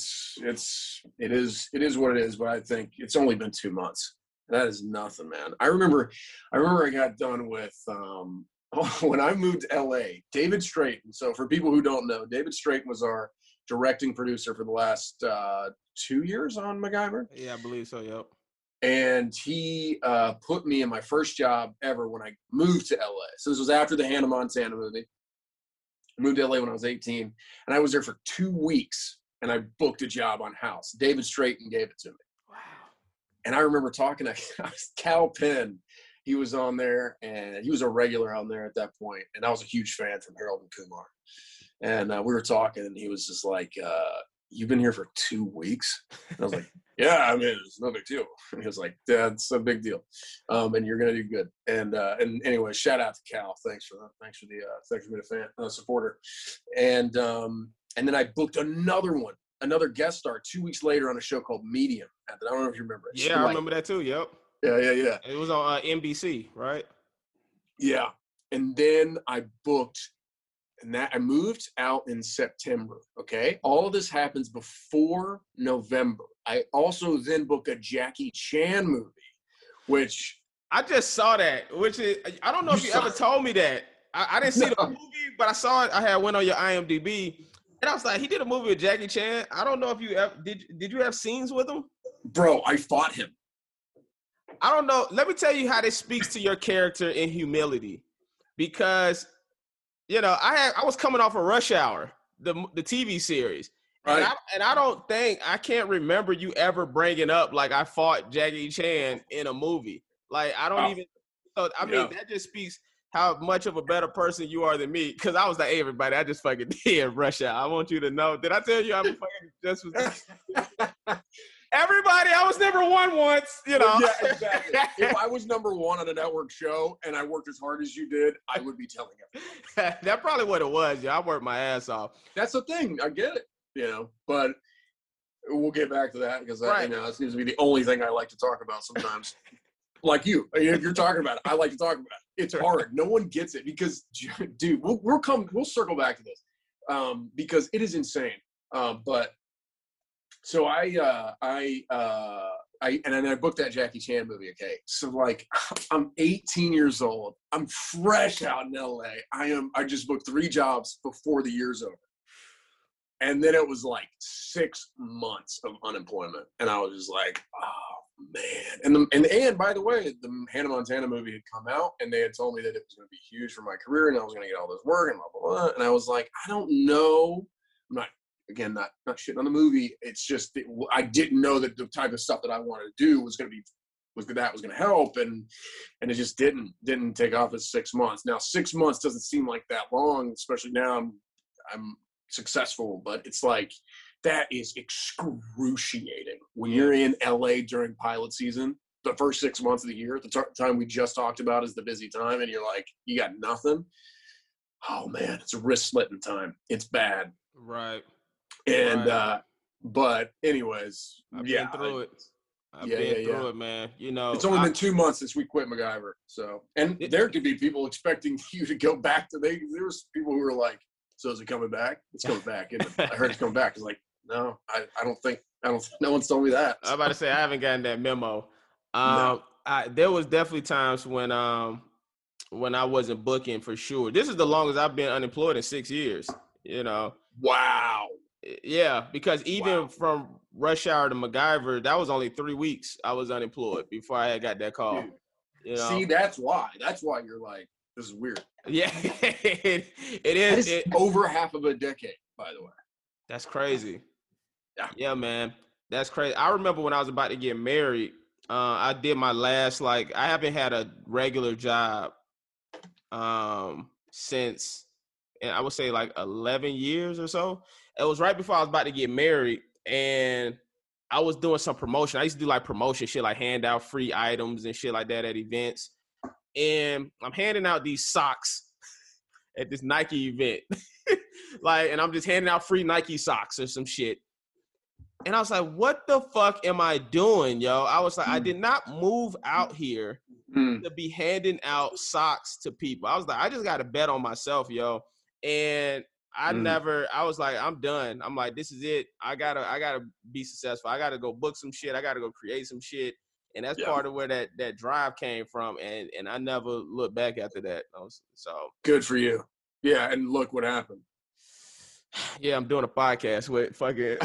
Speaker 1: is what it is. But I think it's only been 2 months. That is nothing, man. I remember I got done with when I moved to LA, David Straighten. So for people who don't know, David Straighten was our directing producer for the last 2 years on MacGyver.
Speaker 2: Yeah, I believe so. Yep.
Speaker 1: And he put me in my first job ever when I moved to LA. So this was after the Hannah Montana movie. I moved to LA when I was 18, and I was there for 2 weeks, and I booked a job on House. David Straighten gave it to me.
Speaker 2: Wow. And
Speaker 1: I remember talking to Cal Penn. He was on there, and he was a regular on there at that point. And I was a huge fan from Harold and Kumar. And we were talking, and he was just like, you've been here for 2 weeks? And I was like, yeah, I mean, it's no big deal. And he was like, that's a big deal. And you're going to do good. And anyway, shout out to Cal. Thanks for being a fan, supporter. And And then I booked another guest star 2 weeks later on a show called Medium. I don't know if you remember it.
Speaker 2: Yeah, I remember that too. Yep.
Speaker 1: Yeah.
Speaker 2: It was on NBC, right?
Speaker 1: Yeah. And then I booked, and I moved out in September. Okay. All of this happens before November. I also then booked a Jackie Chan movie, which
Speaker 2: I just saw that, which is, I don't know if you ever told me that. I didn't see the movie, but I saw it. I went on your IMDb, and I was like, he did a movie with Jackie Chan. I don't know if you ever, did you have scenes with him?
Speaker 1: Bro, I fought him.
Speaker 2: I don't know. Let me tell you how this speaks to your character in humility. Because, you know, I was coming off of Rush Hour, the TV series.
Speaker 1: Right.
Speaker 2: And I can't remember you ever bringing up, like, I fought Jackie Chan in a movie. Like, I don't even, so, I mean, that just speaks how much of a better person you are than me. Because I was like, hey, everybody, I just fucking did Rush Hour. I want you to know. Did I tell you I'm fucking just was everybody, I was number one once, you know.
Speaker 1: Yeah, exactly. If I was number one on a network show and I worked as hard as you did, I would be telling everybody.
Speaker 2: That's probably what it was. Yeah, I worked my ass off.
Speaker 1: That's the thing. I get it, you know. But we'll get back to that because it seems to be the only thing I like to talk about sometimes. Like you, if you're talking about it, I like to talk about it. It's hard. No one gets it because, dude, we'll circle back to this because it is insane. But so I booked that Jackie Chan movie. Okay, so like I'm 18 years old. I'm fresh out in LA. I just booked 3 jobs before the year's over, and then it was like 6 months of unemployment, and I was just like, oh man. And by the way, the Hannah Montana movie had come out, and they had told me that it was going to be huge for my career, and I was going to get all this work and blah blah blah. And I was like, I don't know. I'm not. Again, not shitting on the movie. It's just I didn't know that the type of stuff that I wanted to do was going to help, and it just didn't take off in 6 months. Now 6 months doesn't seem like that long, especially now I'm successful, but it's like that is excruciating when you're in LA during pilot season. The first 6 months of the year, the time we just talked about, is the busy time, and you're like, you got nothing. Oh man, it's a wrist slitting time. It's bad.
Speaker 2: Right.
Speaker 1: And but anyways,
Speaker 2: I've been through it. I've been through it, man. You know,
Speaker 1: it's only been 2 months since we quit MacGyver. So, and there could be people expecting you to go back to. There was people who were like, "So is it coming back? It's coming back." And I heard it's coming back. It's like, no, I don't think. No one's told me that.
Speaker 2: I'm about to say I haven't gotten that memo.
Speaker 1: No.
Speaker 2: There was definitely times when I wasn't booking for sure. This is the longest I've been unemployed in 6 years. You know.
Speaker 1: Wow.
Speaker 2: Yeah, because even from Rush Hour to MacGyver, that was only 3 weeks I was unemployed before I had got that call.
Speaker 1: Dude.
Speaker 2: You know?
Speaker 1: See, that's why you're like, this is weird.
Speaker 2: Yeah, it is.
Speaker 1: It's over half of a decade, by the way.
Speaker 2: That's crazy.
Speaker 1: Yeah,
Speaker 2: man, that's crazy. I remember when I was about to get married, I did my last, I haven't had a regular job since, and I would say 11 years or so. It was right before I was about to get married, and I was doing some promotion. I used to do promotion shit, hand out free items and shit like that at events. And I'm handing out these socks at this Nike event. And I'm just handing out free Nike socks or some shit. And I was like, what the fuck am I doing, yo? I was like, I did not move out here to be handing out socks to people. I was like, I just got to bet on myself, yo. And I was like, I'm done. I'm like, this is it. I gotta be successful. I gotta go book some shit. I gotta go create some shit. And that's part of where that drive came from. And I never looked back after that. So
Speaker 1: good for you. Yeah. And look what happened.
Speaker 2: Yeah. I'm doing a podcast with fucking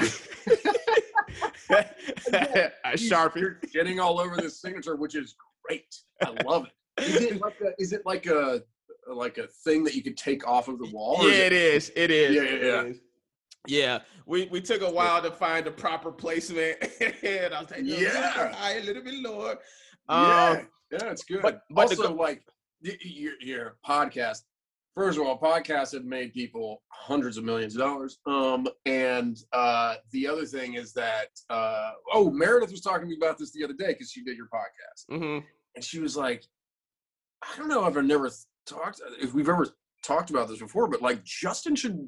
Speaker 2: Sharpie.
Speaker 1: You're getting all over this signature, which is great. I love it. Is it like a thing that you could take off of the wall?
Speaker 2: Yeah, it is. It is.
Speaker 1: Yeah.
Speaker 2: Yeah. We took a while to find the proper placement. And I was like, a little bit lower.
Speaker 1: Yeah, it's good. But also, your podcast. First of all, podcasts have made people hundreds of millions of dollars. And the other thing is that Meredith was talking to me about this the other day because she did your podcast, and she was like, I don't know if we've ever talked about this before, but Justin should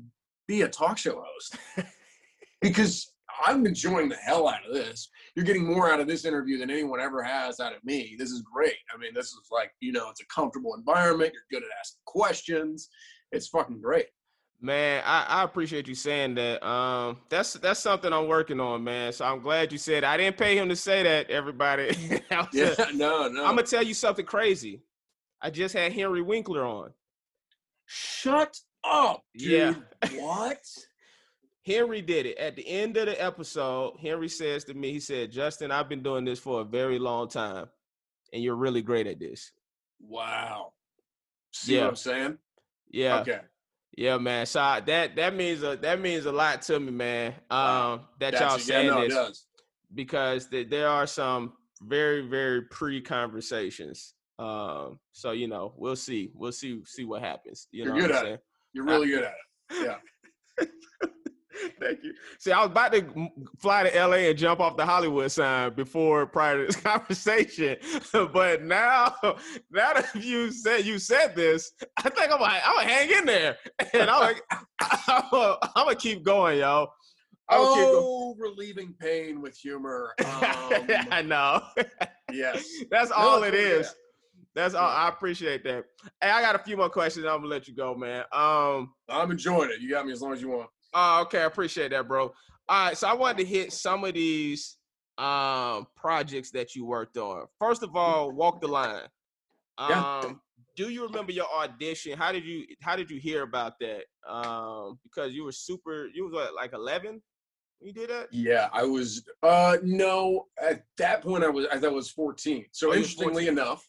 Speaker 1: be a talk show host because I'm enjoying the hell out of this. You're getting more out of this interview than anyone ever has out of me. This is great. I mean, this is like, it's a comfortable environment. You're good at asking questions. It's fucking great.
Speaker 2: Man, I appreciate you saying that. That's something I'm working on, man. So I'm glad you said it. I didn't pay him to say that, everybody.
Speaker 1: No.
Speaker 2: I'm gonna tell you something crazy. I just had Henry Winkler on.
Speaker 1: Shut up, dude.
Speaker 2: Yeah.
Speaker 1: What?
Speaker 2: Henry did it. At the end of the episode, Henry says to me, he said, Justin, I've been doing this for a very long time, and you're really great at this.
Speaker 1: Wow. See what I'm saying?
Speaker 2: Yeah.
Speaker 1: Okay.
Speaker 2: Yeah, man. So that means a lot to me, man.
Speaker 1: Wow.
Speaker 2: That y'all saying this.
Speaker 1: It does.
Speaker 2: Because there are some very, very pre-conversations. So we'll see what happens.
Speaker 1: You're good at it. You're really good at it. Yeah.
Speaker 2: Thank you. See, I was about to fly to LA and jump off the Hollywood sign prior to this conversation, but now that you said this, I think I'm gonna hang in there, and I'm gonna keep going, yo.
Speaker 1: Relieving pain with humor.
Speaker 2: I know.
Speaker 1: Yes.
Speaker 2: That's all it is. Yeah. That's all. I appreciate that. Hey, I got a few more questions. I'm gonna let you go, man.
Speaker 1: I'm enjoying it. You got me as long as you want.
Speaker 2: Okay, I appreciate that, bro. All right, so I wanted to hit some of these projects that you worked on. First of all, Walk the Line. Do you remember your audition? How did you hear about that? Because you was what, like 11 when you did that?
Speaker 1: Yeah, I was. No, at that point I thought I was 14. So interestingly enough,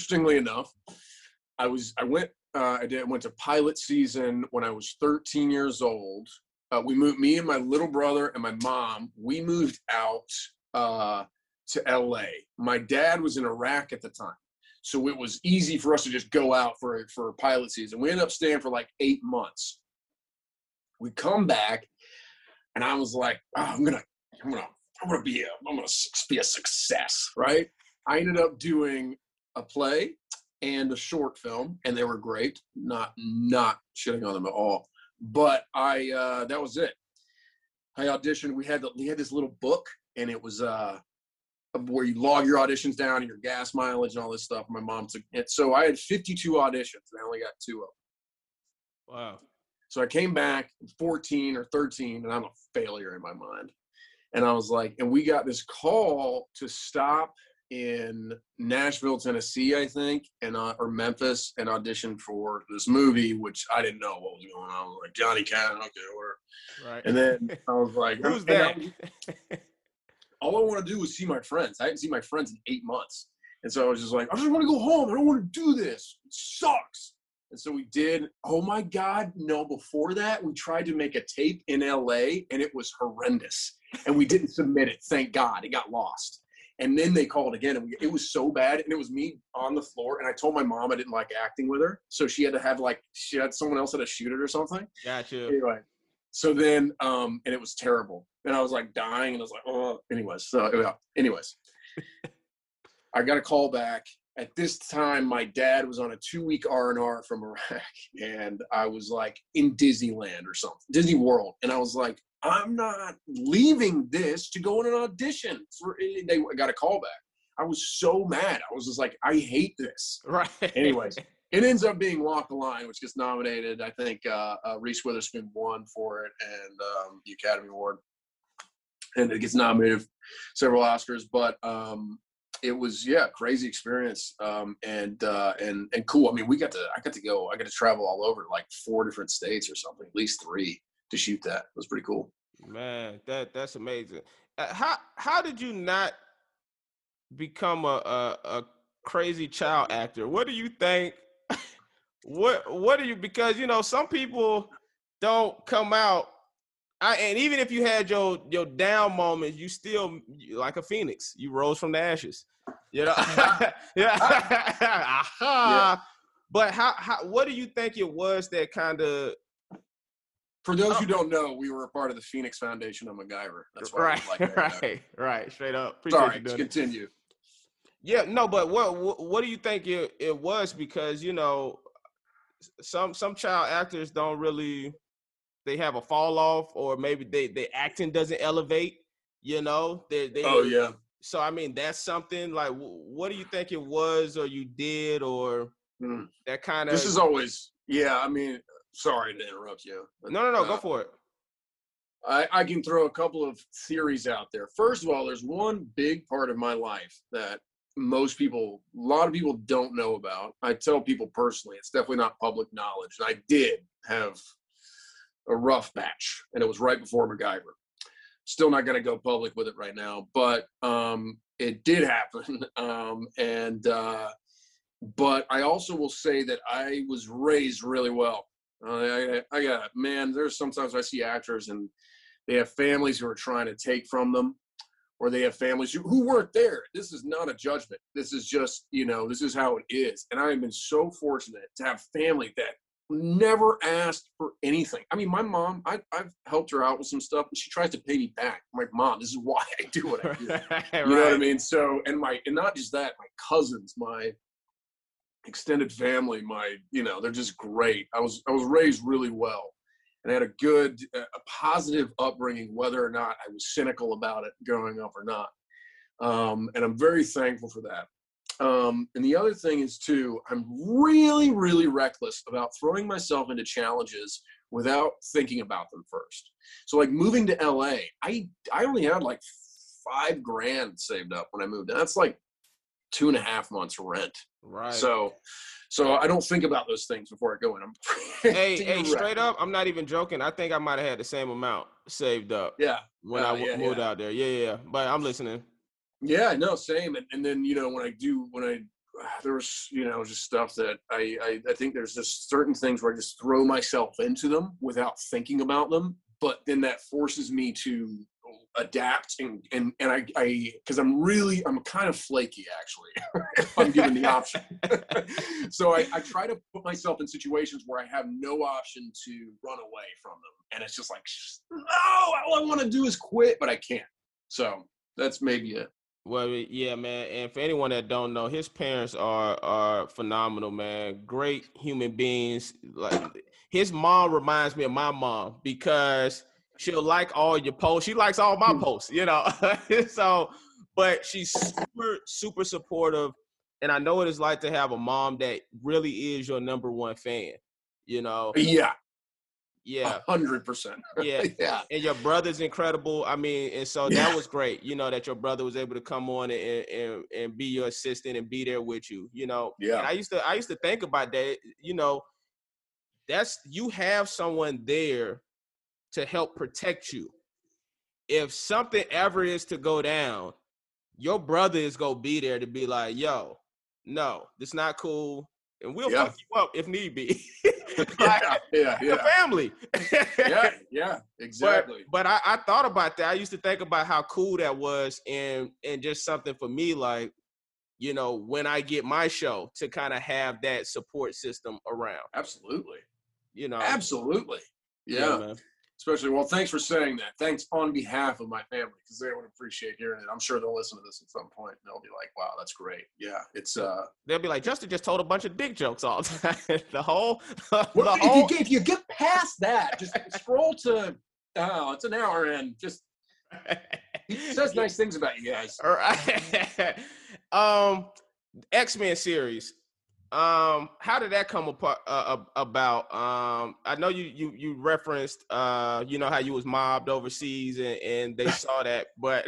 Speaker 1: I went to pilot season when I was 13 years old. Me and my little brother and my mom, we moved out to LA. My dad was in Iraq at the time. So it was easy for us to just go out for pilot season. We ended up staying for like 8 months. We come back and I was like, I'm gonna be a success, right? I ended up doing a play and a short film, and they were great. Not shitting on them at all. But that was it. I auditioned. We had this little book, and it was where you log your auditions down and your gas mileage and all this stuff. My mom took it. So I had 52 auditions, and I only got 2 of them.
Speaker 2: Wow.
Speaker 1: So I came back 14 or 13, and I'm a failure in my mind. And I was like, and we got this call to stop in Nashville, Tennessee, I think, or Memphis, and audition for this movie, which I didn't know what was going on. I was like, Johnny Cannon, okay, whatever.
Speaker 2: Right.
Speaker 1: And then I was like,
Speaker 2: who's that?
Speaker 1: All I want to do is see my friends. I hadn't seen my friends in 8 months. And so I was just like, I just want to go home. I don't want to do this. It sucks. And so we did. Oh my God, no, before that, we tried to make a tape in LA, and it was horrendous. And we didn't submit it. Thank God. It got lost. And then they called again, and it was so bad. And it was me on the floor. And I told my mom I didn't like acting with her. So she had to have someone else had to shoot it or something.
Speaker 2: Gotcha.
Speaker 1: Anyway, so then, and it was terrible. And I was like dying, and I was like, oh, anyways. I got a call back. At this time, my dad was on a 2-week R&R from Iraq. And I was like in Disneyland or something, Disney World. And I was like, I'm not leaving this to go in an audition. They got a call back. I was so mad. I was just like, I hate this.
Speaker 2: Right.
Speaker 1: Anyways, it ends up being Walk the Line, which gets nominated. I think Reese Witherspoon won for it, and the Academy Award. And it gets nominated for several Oscars. But it was, crazy experience and cool. I mean, I got to travel all over like 4 different states or something, at least 3. To shoot that. It was pretty cool.
Speaker 2: Man, that's amazing. How did you not become a crazy child actor? What do you think? What do you, because some people don't come out, and even if you had your down moments, you still like a phoenix. You rose from the ashes. Yeah.
Speaker 1: Yeah.
Speaker 2: But what do you think it was that kind of?
Speaker 1: For those who don't know, we were a part of the Phoenix Foundation of MacGyver. That's why
Speaker 2: right. Straight up.
Speaker 1: Appreciate Sorry, you continue.
Speaker 2: Yeah, no, but what do you think it was? Because some child actors they have a fall off, or maybe they acting doesn't elevate. You know,
Speaker 1: Oh yeah.
Speaker 2: So I mean, that's something like, what do you think it was, or you did, or that kind of?
Speaker 1: This is always, yeah. I mean, sorry to interrupt you. But,
Speaker 2: No, go for it.
Speaker 1: I can throw a couple of theories out there. First of all, there's one big part of my life that a lot of people don't know about. I tell people personally, it's definitely not public knowledge. And I did have a rough patch, and it was right before MacGyver. Still not going to go public with it right now, but it did happen. But I also will say that I was raised really well. I got, man, there's sometimes I see actors and they have families who are trying to take from them, or they have families who weren't there. This is not a judgment. This is just, this is how it is. And I have been so fortunate to have family that never asked for anything. I mean, my mom, I've helped her out with some stuff, and she tries to pay me back. I'm like, Mom, this is why I do what I do. You know what I mean? So, and not just that, my cousins, my extended family, they're just great. I was raised really well, and I had a positive upbringing, whether or not I was cynical about it growing up or not. And I'm very thankful for that. And the other thing is too, I'm really, really reckless about throwing myself into challenges without thinking about them first. So like moving to LA, I only had like $5,000 saved up when I moved. And that's like 2.5 months rent.
Speaker 2: Right.
Speaker 1: So I don't think about those things before I go in.
Speaker 2: Hey, straight up, I'm not even joking. I think I might have had the same amount saved up.
Speaker 1: Yeah.
Speaker 2: When I moved out there. Yeah. But I'm listening.
Speaker 1: Yeah, no, same. And then, there was, just stuff that I think there's just certain things where I just throw myself into them without thinking about them. But then that forces me to adapt and because I'm kind of flaky, actually, if I'm given the option. So I try to put myself in situations where I have no option to run away from them. And it's just like, no, all I want to do is quit, but I can't. So that's maybe it.
Speaker 2: Well, yeah, man. And for anyone that don't know, his parents are phenomenal, man. Great human beings. Like, his mom reminds me of my mom because she'll like all your posts. She likes all my posts, So, but she's super, super supportive. And I know what it's like to have a mom that really is your number one fan,
Speaker 1: Yeah.
Speaker 2: Yeah.
Speaker 1: 100%.
Speaker 2: Yeah.
Speaker 1: Yeah.
Speaker 2: And your brother's incredible. I mean, and so that was great, that your brother was able to come on and be your assistant and be there with you, Yeah. And I used to think about that, you have someone there to help protect you. If something ever is to go down, your brother is going to be there to be like, yo, no, this not cool. And we'll fuck you up if need be. The family.
Speaker 1: yeah, exactly.
Speaker 2: But I thought about that. I used to think about how cool that was, and just something for me, like, when I get my show, to kind of have that support system around.
Speaker 1: Absolutely.
Speaker 2: Absolutely.
Speaker 1: Yeah. Man. Especially, well, thanks for saying that. Thanks on behalf of my family, because they would appreciate hearing it. I'm sure they'll listen to this at some point, and they'll be like, wow, that's great. Yeah, it's
Speaker 2: they'll be like, Justin just told a bunch of dick jokes all the time.
Speaker 1: If you get past that, just scroll to it's an hour and just he says nice things about you guys.
Speaker 2: All right. X-Men series. How did that come about? I know you referenced, how you was mobbed overseas and they saw that, but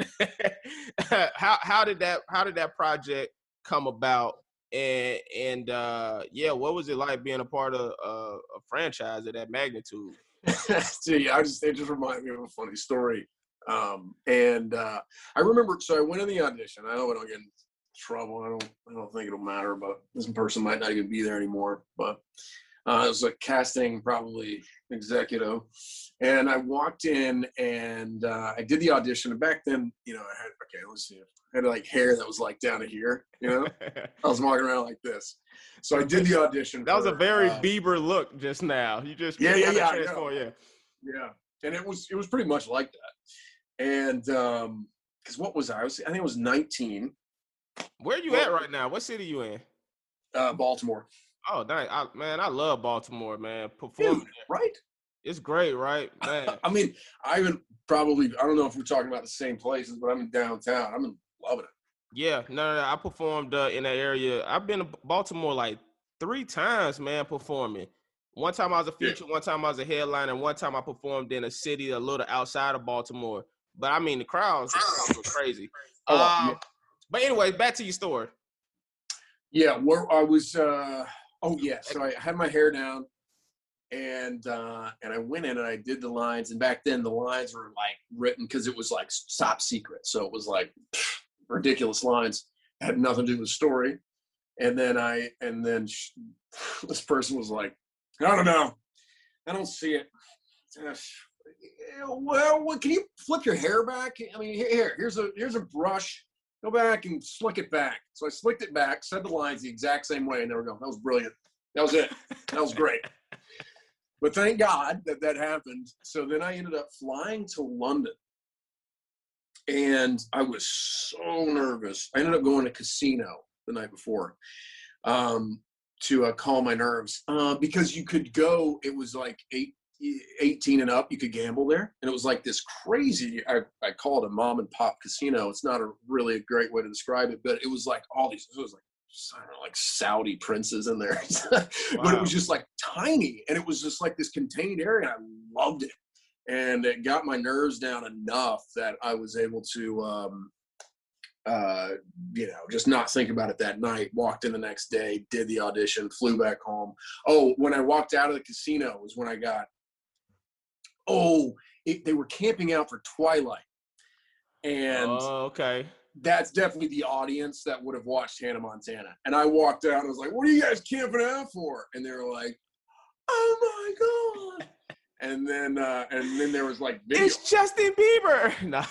Speaker 2: how did that project come about? And what was it like being a part of a franchise of that magnitude?
Speaker 1: See, it just reminded me of a funny story. I remember, so I went in the audition. I hope I don't get in trouble. I don't think it'll matter, but this person might not even be there anymore. But it was a casting, probably executive, and I walked in and I did the audition. And back then, I had like hair that was like down to here. I was walking around like this. So I did the audition.
Speaker 2: That was a very Bieber look just now. You just
Speaker 1: yeah.
Speaker 2: Yeah.
Speaker 1: And it was pretty much like that. And because what was I? I think it was 19.
Speaker 2: Where are you at right now? What city you in?
Speaker 1: Baltimore.
Speaker 2: Oh, nice. I love Baltimore, man. Performing,
Speaker 1: right?
Speaker 2: It's great, right, man?
Speaker 1: I mean, I don't know if we're talking about the same places, but I'm in downtown. I'm loving it.
Speaker 2: Yeah, no. I performed in that area. I've been to Baltimore like 3 times, man, performing. One time I was a
Speaker 1: Yeah.
Speaker 2: feature, one time I was a headliner, and one time I performed in a city a little outside of Baltimore. But I mean, the crowds were crazy.
Speaker 1: Oh,
Speaker 2: But anyway, back to your story.
Speaker 1: yeah, where I was. So I had my hair down, and I went in and I did the lines. And back then, the lines were like written because it was like top secret, so it was like ridiculous lines. It had nothing to do with the story. And then this person was like, I don't know, I don't see it. Well, can you flip your hair back? I mean, here's a brush. Go back and slick it back. So I slicked it back, said the lines the exact same way, and there we go. That was brilliant. That was it. That was great. But thank God that happened. So then I ended up flying to London, and I was so nervous. I ended up going to casino the night before to calm my nerves because you could go. It was like 18 and up, you could gamble there, and it was like this crazy. I call it a mom and pop casino. It's not really a great way to describe it, but it was like all these. It was like, I don't know, like Saudi princes in there. Wow. But it was just like tiny, and it was just like this contained area. I loved it, and it got my nerves down enough that I was able to just not think about it that night. Walked in the next day, did the audition, flew back home. Oh, when I walked out of the casino was when I got they were camping out for Twilight. And
Speaker 2: okay.
Speaker 1: That's definitely the audience that would have watched Hannah Montana. And I walked out and I was like, what are you guys camping out for? And they were like, oh my God. And then there was like video.
Speaker 2: It's Justin Bieber. No.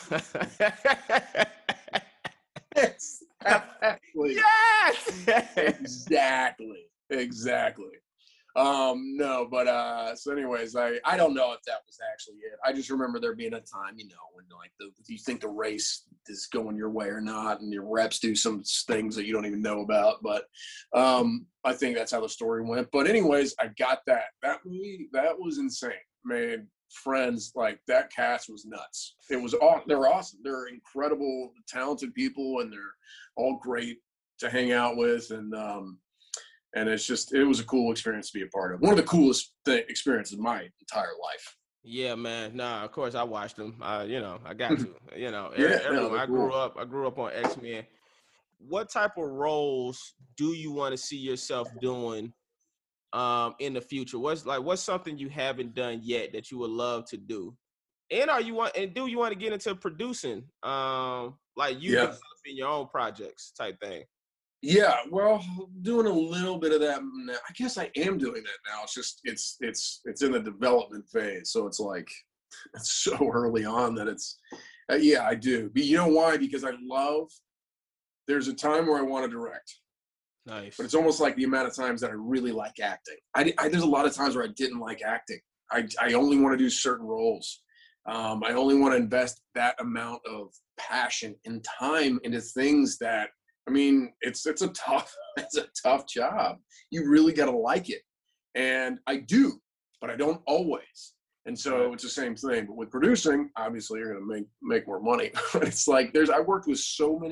Speaker 1: Exactly.
Speaker 2: Yes.
Speaker 1: Exactly. No, but so anyways, I don't know if that was actually it. I just remember there being a time, when like you think the race is going your way or not, and your reps do some things that you don't even know about. But I think that's how the story went. But anyways, I got that. That movie, that was insane. Made friends, like that cast was nuts. They were awesome. They're incredible, talented people, and they're all great to hang out with. And it was a cool experience to be a part of. One of the coolest experiences of my entire life.
Speaker 2: Yeah, man. Nah, of course I watched them. I got to.
Speaker 1: They're
Speaker 2: I
Speaker 1: cool.
Speaker 2: grew up on X-Men. What type of roles do you want to see yourself doing in the future? What's something you haven't done yet that you would love to do? And do you want to get into producing? Developing your own projects type thing.
Speaker 1: Yeah, well, doing a little bit of that now. I guess I am doing that now. It's just it's in the development phase, so it's like it's so early on that it's I do. But you know why? Because there's a time where I want to direct.
Speaker 2: Nice.
Speaker 1: But it's almost like the amount of times that I really like acting. There's a lot of times where I didn't like acting. I only want to do certain roles. I only want to invest that amount of passion and time into things that, I mean, it's a tough job. You really got to like it. And I do, but I don't always. And so It's the same thing. But with producing, obviously you're going to make more money. It's like I worked with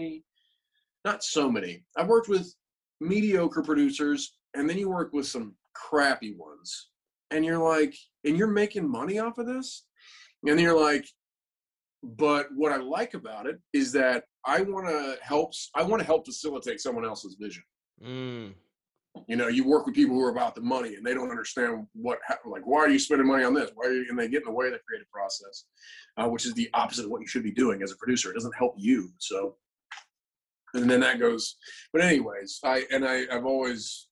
Speaker 1: I've worked with mediocre producers, and then you work with some crappy ones. And you're like, and you're making money off of this? And you're like, but what I like about it is that I want to help facilitate someone else's vision. You work with people who are about the money, and they don't understand why are you spending money on this? And they get in the way of the creative process, which is the opposite of what you should be doing as a producer. It doesn't help you. So, and then that goes, but anyways, I've always,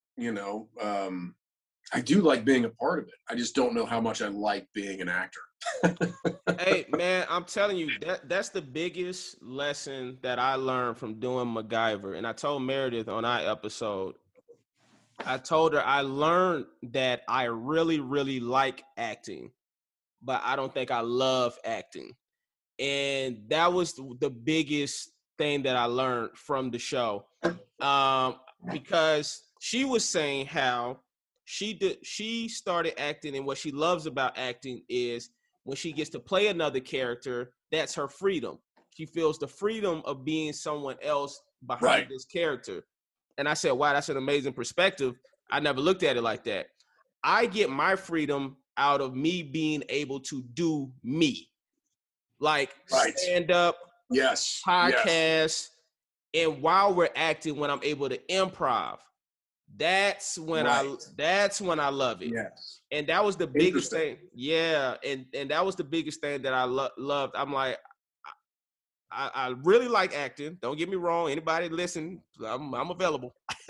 Speaker 1: I do like being a part of it. I just don't know how much I like being an actor.
Speaker 2: Hey, man, I'm telling you, that's the biggest lesson that I learned from doing MacGyver. And I told Meredith on our episode, I told her I learned that I really, really like acting, but I don't think I love acting. And that was the biggest thing that I learned from the show. Because she was saying how She started acting, and what she loves about acting is when she gets to play another character, that's her freedom. She feels the freedom of being someone else behind this character. And I said, wow, that's an amazing perspective. I never looked at it like that. I get my freedom out of me being able to do me. Like stand up, podcast, and while we're acting, when I'm able to improv, that's when I love it.
Speaker 1: Yes.
Speaker 2: And that was the biggest thing. Yeah, and that was the biggest thing that I loved. I'm like, I really like acting. Don't get me wrong. Anybody listen, I'm available.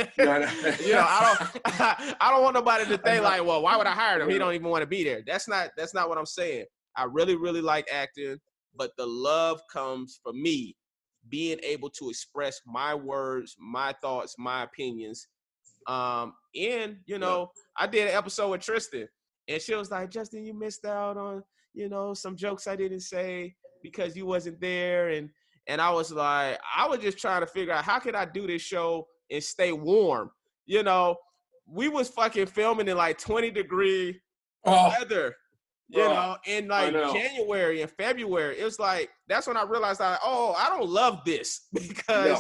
Speaker 2: I don't want nobody to think like, well, why would I hire him? He don't even want to be there. That's not what I'm saying. I really, really like acting, but the love comes from me being able to express my words, my thoughts, my opinions. I did an episode with Tristan, and she was like, Justin, you missed out on, some jokes I didn't say because you wasn't there. And I was like, I was just trying to figure out how can I do this show and stay warm. We was fucking filming in like 20-degree weather, in like January and February. It was like, that's when I realized I don't love this because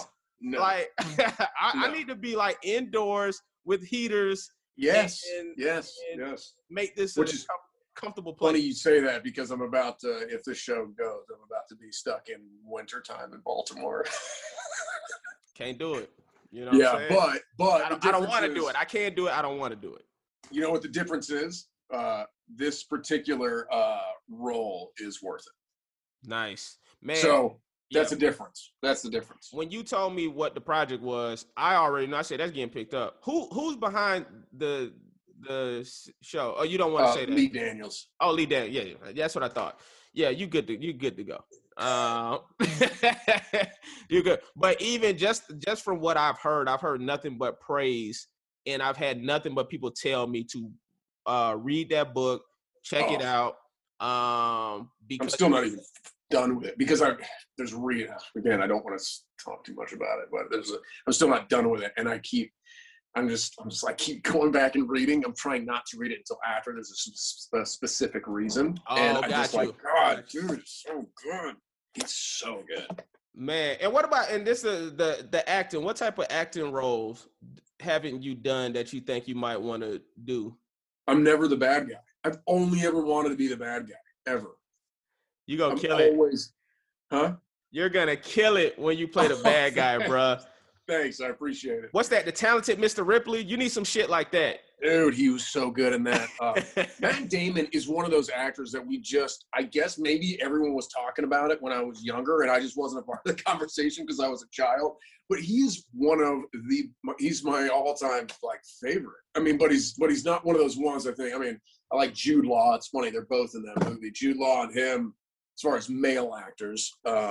Speaker 2: I need to be like indoors with heaters.
Speaker 1: Yes.
Speaker 2: Make this comfortable place.
Speaker 1: Funny you say that because I'm about to, if this show goes, I'm about to be stuck in wintertime in Baltimore.
Speaker 2: Can't do it. You know what I'm saying?
Speaker 1: But
Speaker 2: I don't want to do it. I can't do it. I don't want to do it.
Speaker 1: You know what the difference is? This particular role is worth it.
Speaker 2: Nice. Man.
Speaker 1: So that's the difference. That's the difference.
Speaker 2: When you told me what the project was, I already know. I said that's getting picked up. Who's behind the show? Oh, you don't want to say that?
Speaker 1: Lee Daniels.
Speaker 2: Oh, Lee Daniels. Yeah, that's what I thought. Yeah, you good to go. You're good. But even just from what I've heard nothing but praise, and I've had nothing but people tell me to read that book, check it out. Because
Speaker 1: I'm still not even done with it because there's again, I don't want to talk too much about it, but I'm still not done with it, and I keep going back and reading. I'm trying not to read it until after there's a specific reason. And I just like, God, dude, it's so good. It's so good.
Speaker 2: Man, and what about, and this is the acting, what type of acting roles haven't you done that you think you might want to do?
Speaker 1: I'm never the bad guy. I've only ever wanted to be the bad guy, ever.
Speaker 2: You gonna kill it.
Speaker 1: Huh?
Speaker 2: You're gonna kill it when you play the bad guy, bruh.
Speaker 1: Thanks, I appreciate it.
Speaker 2: What's that? The Talented Mr. Ripley? You need some shit like that.
Speaker 1: Dude, he was so good in that. Matt Damon is one of those actors that I guess maybe everyone was talking about it when I was younger and I just wasn't a part of the conversation because I was a child. But he's he's my all-time favorite. I mean, but he's not one of those ones I think. I mean, I like Jude Law. It's funny, they're both in that movie. Jude Law and him, as far as male actors,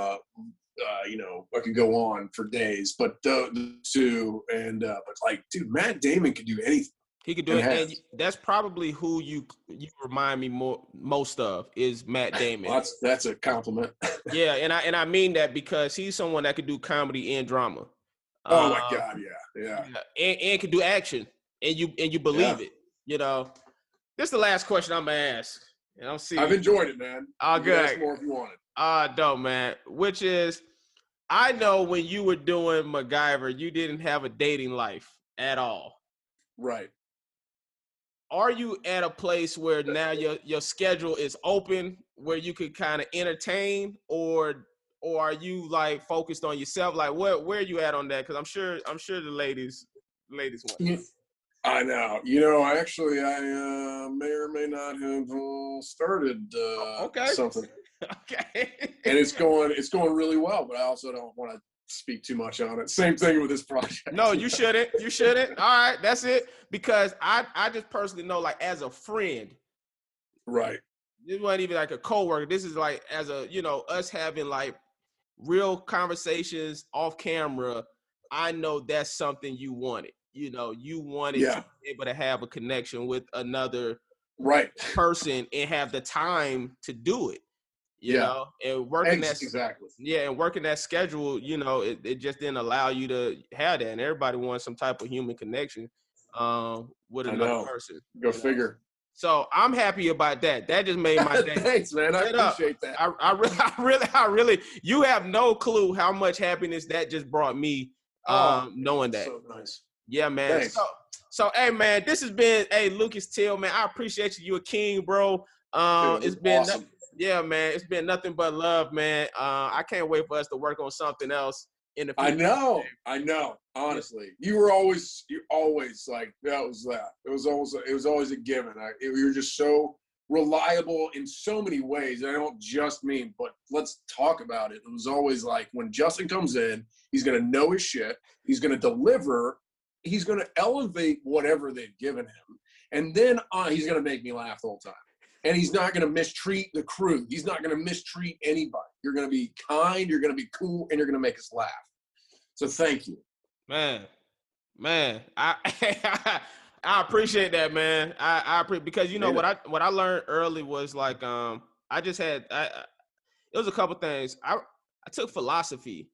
Speaker 1: I could go on for days, but the two, dude, Matt Damon could do anything.
Speaker 2: He could do it, and that's probably who you remind me most of is Matt Damon.
Speaker 1: Well, that's a compliment.
Speaker 2: Yeah, and I mean that because he's someone that could do comedy and drama.
Speaker 1: Oh my God, yeah,
Speaker 2: and can do action, and you believe it. This is the last question I'm gonna ask, and I'm serious.
Speaker 1: I've enjoyed it, man.
Speaker 2: Oh, good.
Speaker 1: Ask more if you want it.
Speaker 2: Dope, man. Which is, I know when you were doing MacGyver, you didn't have a dating life at all.
Speaker 1: Right.
Speaker 2: Are you at a place where now your schedule is open where you could kind of entertain, or are you focused on yourself? Where are you at on that? Because I'm sure the ladies want that.
Speaker 1: I know. Actually, I may or may not have started something.
Speaker 2: Okay.
Speaker 1: And it's going really well, but I also don't want to speak too much on it. Same thing with this project.
Speaker 2: No, you shouldn't. You shouldn't. All right, that's it. Because I just personally know, as a friend,
Speaker 1: right?
Speaker 2: This wasn't even like a coworker. This is as a us having real conversations off camera. I know that's something you wanted. You wanted to be able to have a connection with another person and have the time to do it. You know, and working and working that schedule, it just didn't allow you to have that. And everybody wants some type of human connection. with
Speaker 1: I
Speaker 2: another
Speaker 1: know.
Speaker 2: person.
Speaker 1: Go figure.
Speaker 2: So I'm happy about that. That just made my day.
Speaker 1: Thanks, man. I appreciate that.
Speaker 2: I really, you have no clue how much happiness that just brought me. Knowing that.
Speaker 1: So nice.
Speaker 2: Yeah, man.
Speaker 1: Thanks.
Speaker 2: So, hey, man, this has been, Lucas Till, man. I appreciate you. You're a king, bro.
Speaker 1: Dude,
Speaker 2: it's been,
Speaker 1: awesome.
Speaker 2: yeah, man. It's been nothing but love, man. I can't wait for us to work on something else in the future.
Speaker 1: I know. Honestly, you're always like that was that. It was always a given. You're just so reliable in so many ways. And I don't just mean, but let's talk about it. It was always like when Justin comes in, he's gonna know his shit. He's gonna deliver. He's gonna elevate whatever they've given him, and then he's gonna make me laugh the whole time. And he's not gonna mistreat the crew. He's not gonna mistreat anybody. You're gonna be kind. You're gonna be cool, and you're gonna make us laugh. So thank you.
Speaker 2: Man, I I appreciate that, man. I appreciate, because you know what I learned early was like I just had it was a couple things. I took philosophy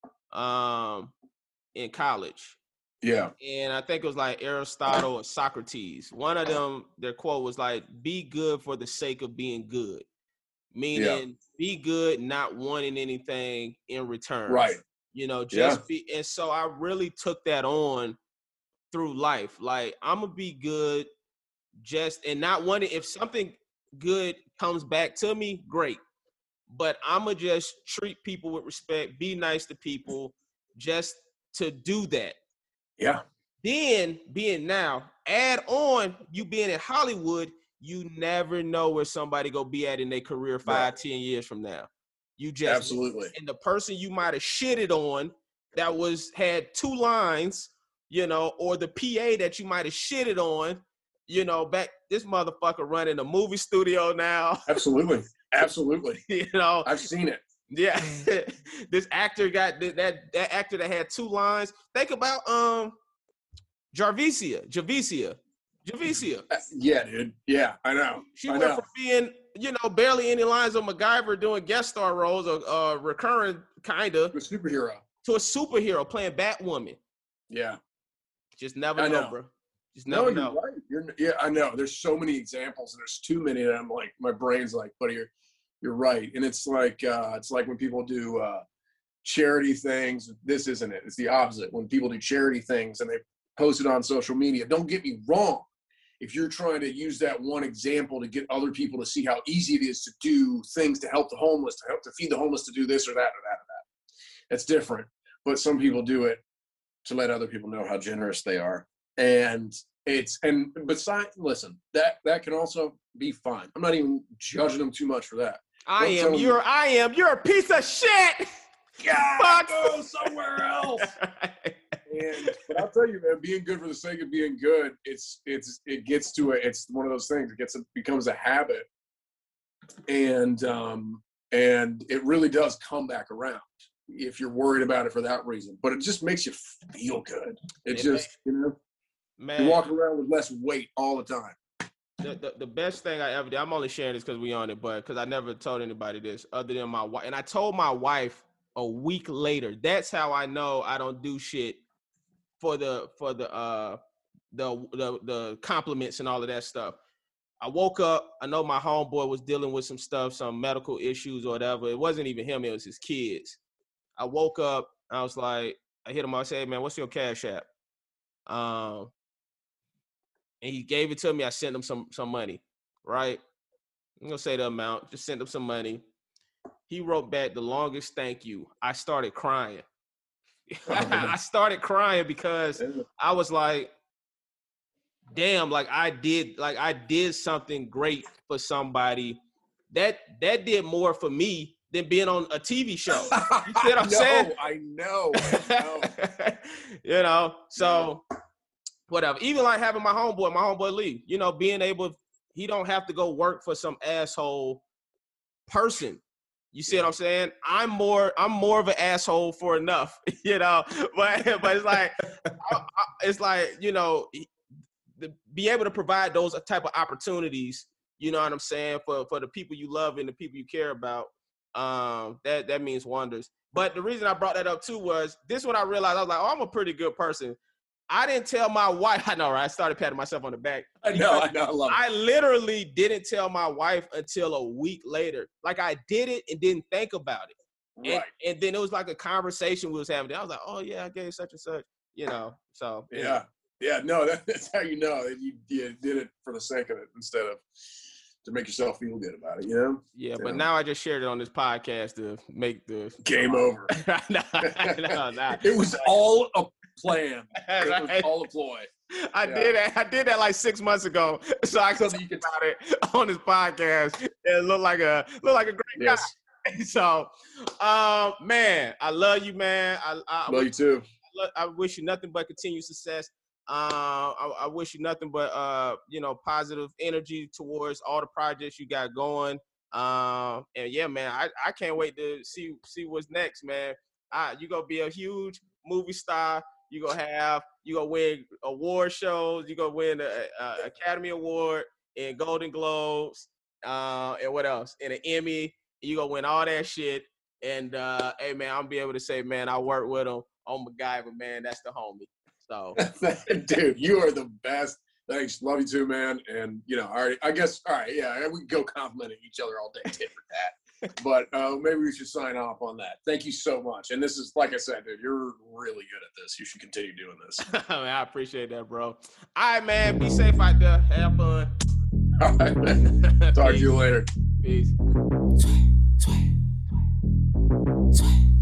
Speaker 2: in college.
Speaker 1: Yeah.
Speaker 2: And I think it was like Aristotle or Socrates. One of them, their quote was like, "Be good for the sake of being good," meaning be good, not wanting anything in return.
Speaker 1: Right.
Speaker 2: You know, just be. And so I really took that on through life. Like, I'm gonna be good, and not wanting, if something good comes back to me, great. But I'm gonna just treat people with respect, be nice to people, just to do that.
Speaker 1: Yeah.
Speaker 2: Then add on you being in Hollywood, you never know where somebody gonna be at in their career 5-10 years from now. You just
Speaker 1: absolutely.
Speaker 2: And the person you might have shitted on that had 2 lines, you know, or the PA that you might have shitted on, you know, back, this motherfucker running a movie studio now.
Speaker 1: Absolutely.
Speaker 2: You know,
Speaker 1: I've seen it.
Speaker 2: Yeah. This actor got that actor that had 2 lines. Think about Javicia.
Speaker 1: Yeah, dude. Yeah, I know.
Speaker 2: She went from being, you know, barely any lines of MacGyver doing guest star roles or recurring kind of
Speaker 1: to a
Speaker 2: superhero playing Batwoman.
Speaker 1: Yeah.
Speaker 2: Just never know, bro. Just never know.
Speaker 1: You're right. I know. There's so many examples, and there's too many, and I'm like, my brain's like, buddy, you're right. And it's like when people do charity things. This isn't it. It's the opposite. When people do charity things and they post it on social media, don't get me wrong. If you're trying to use that one example to get other people to see how easy it is to do things to help the homeless, to feed the homeless, to do this or that or that or that, that's different. But some people do it to let other people know how generous they are. And listen, that can also be fine. I'm not even judging them too much for that.
Speaker 2: You're a piece of shit.
Speaker 1: God, go somewhere else. But I'll tell you, man, being good for the sake of being good, it's one of those things. It becomes a habit, and it really does come back around if you're worried about it for that reason. But it just makes you feel good.
Speaker 2: Man,
Speaker 1: you walk around with less weight all the time.
Speaker 2: The best thing I ever did, I'm only sharing this because we on it, but because I never told anybody this other than my wife. And I told my wife a week later. That's how I know I don't do shit for the compliments and all of that stuff. I woke up, I know my homeboy was dealing with some stuff, some medical issues or whatever. It wasn't even him, it was his kids. I woke up, I was like, I hit him, I said, "Hey, man, what's your Cash App?" And he gave it to me. I sent him some money, right? I'm gonna say the amount, just sent him some money. He wrote back the longest thank you. I started crying. I started crying because I was like, damn, like I did something great for somebody that did more for me than being on a TV show. You see what I'm saying?
Speaker 1: I know.
Speaker 2: You know, so whatever. Even like having my homeboy Lee, you know, being able, he don't have to go work for some asshole person. You see what I'm saying? I'm more of an asshole for enough, you know. But it's like, you know, be able to provide those type of opportunities. You know what I'm saying, for the people you love and the people you care about. That means wonders. But the reason I brought that up too was this: when I realized, I was like, oh, I'm a pretty good person. I didn't tell my wife. I know, right? I started patting myself on the back.
Speaker 1: I know, I love it.
Speaker 2: I literally didn't tell my wife until a week later. Like I did it and didn't think about it.
Speaker 1: Right.
Speaker 2: And then it was like a conversation we was having. I was like, oh yeah, I gave such and such, so.
Speaker 1: Yeah. Yeah, no, that's how you know that you did it for the sake of it instead of to make yourself feel good about it,
Speaker 2: Yeah, but now I just shared it on this podcast to make the
Speaker 1: game over.
Speaker 2: No.
Speaker 1: It was all a plan. It was all a ploy.
Speaker 2: I did that like 6 months ago, so I could talk about it on this podcast. It looked like a great guy. So, man, I love you, man. I
Speaker 1: love you too.
Speaker 2: I wish you nothing but continued success. I wish you nothing but positive energy towards all the projects you got going. And yeah, man, I can't wait to see what's next, man. You're gonna be a huge movie star. You're gonna win award shows. You're gonna win an Academy Award and Golden Globes, and what else? And an Emmy. You're gonna win all that shit. And hey, man, I'm be able to say, man, I worked with him on MacGyver, man. That's the homie. So,
Speaker 1: dude, you are the best. Thanks, love you too, man. And I guess, all right, yeah, we can go complimenting each other all day, tit for tat. But maybe we should sign off on that. Thank you so much. And this is, like I said, dude, you're really good at this. You should continue doing this.
Speaker 2: I appreciate that, bro. All right, man. Be safe out there. Have fun.
Speaker 1: All right, man. Talk to you later.
Speaker 2: Peace.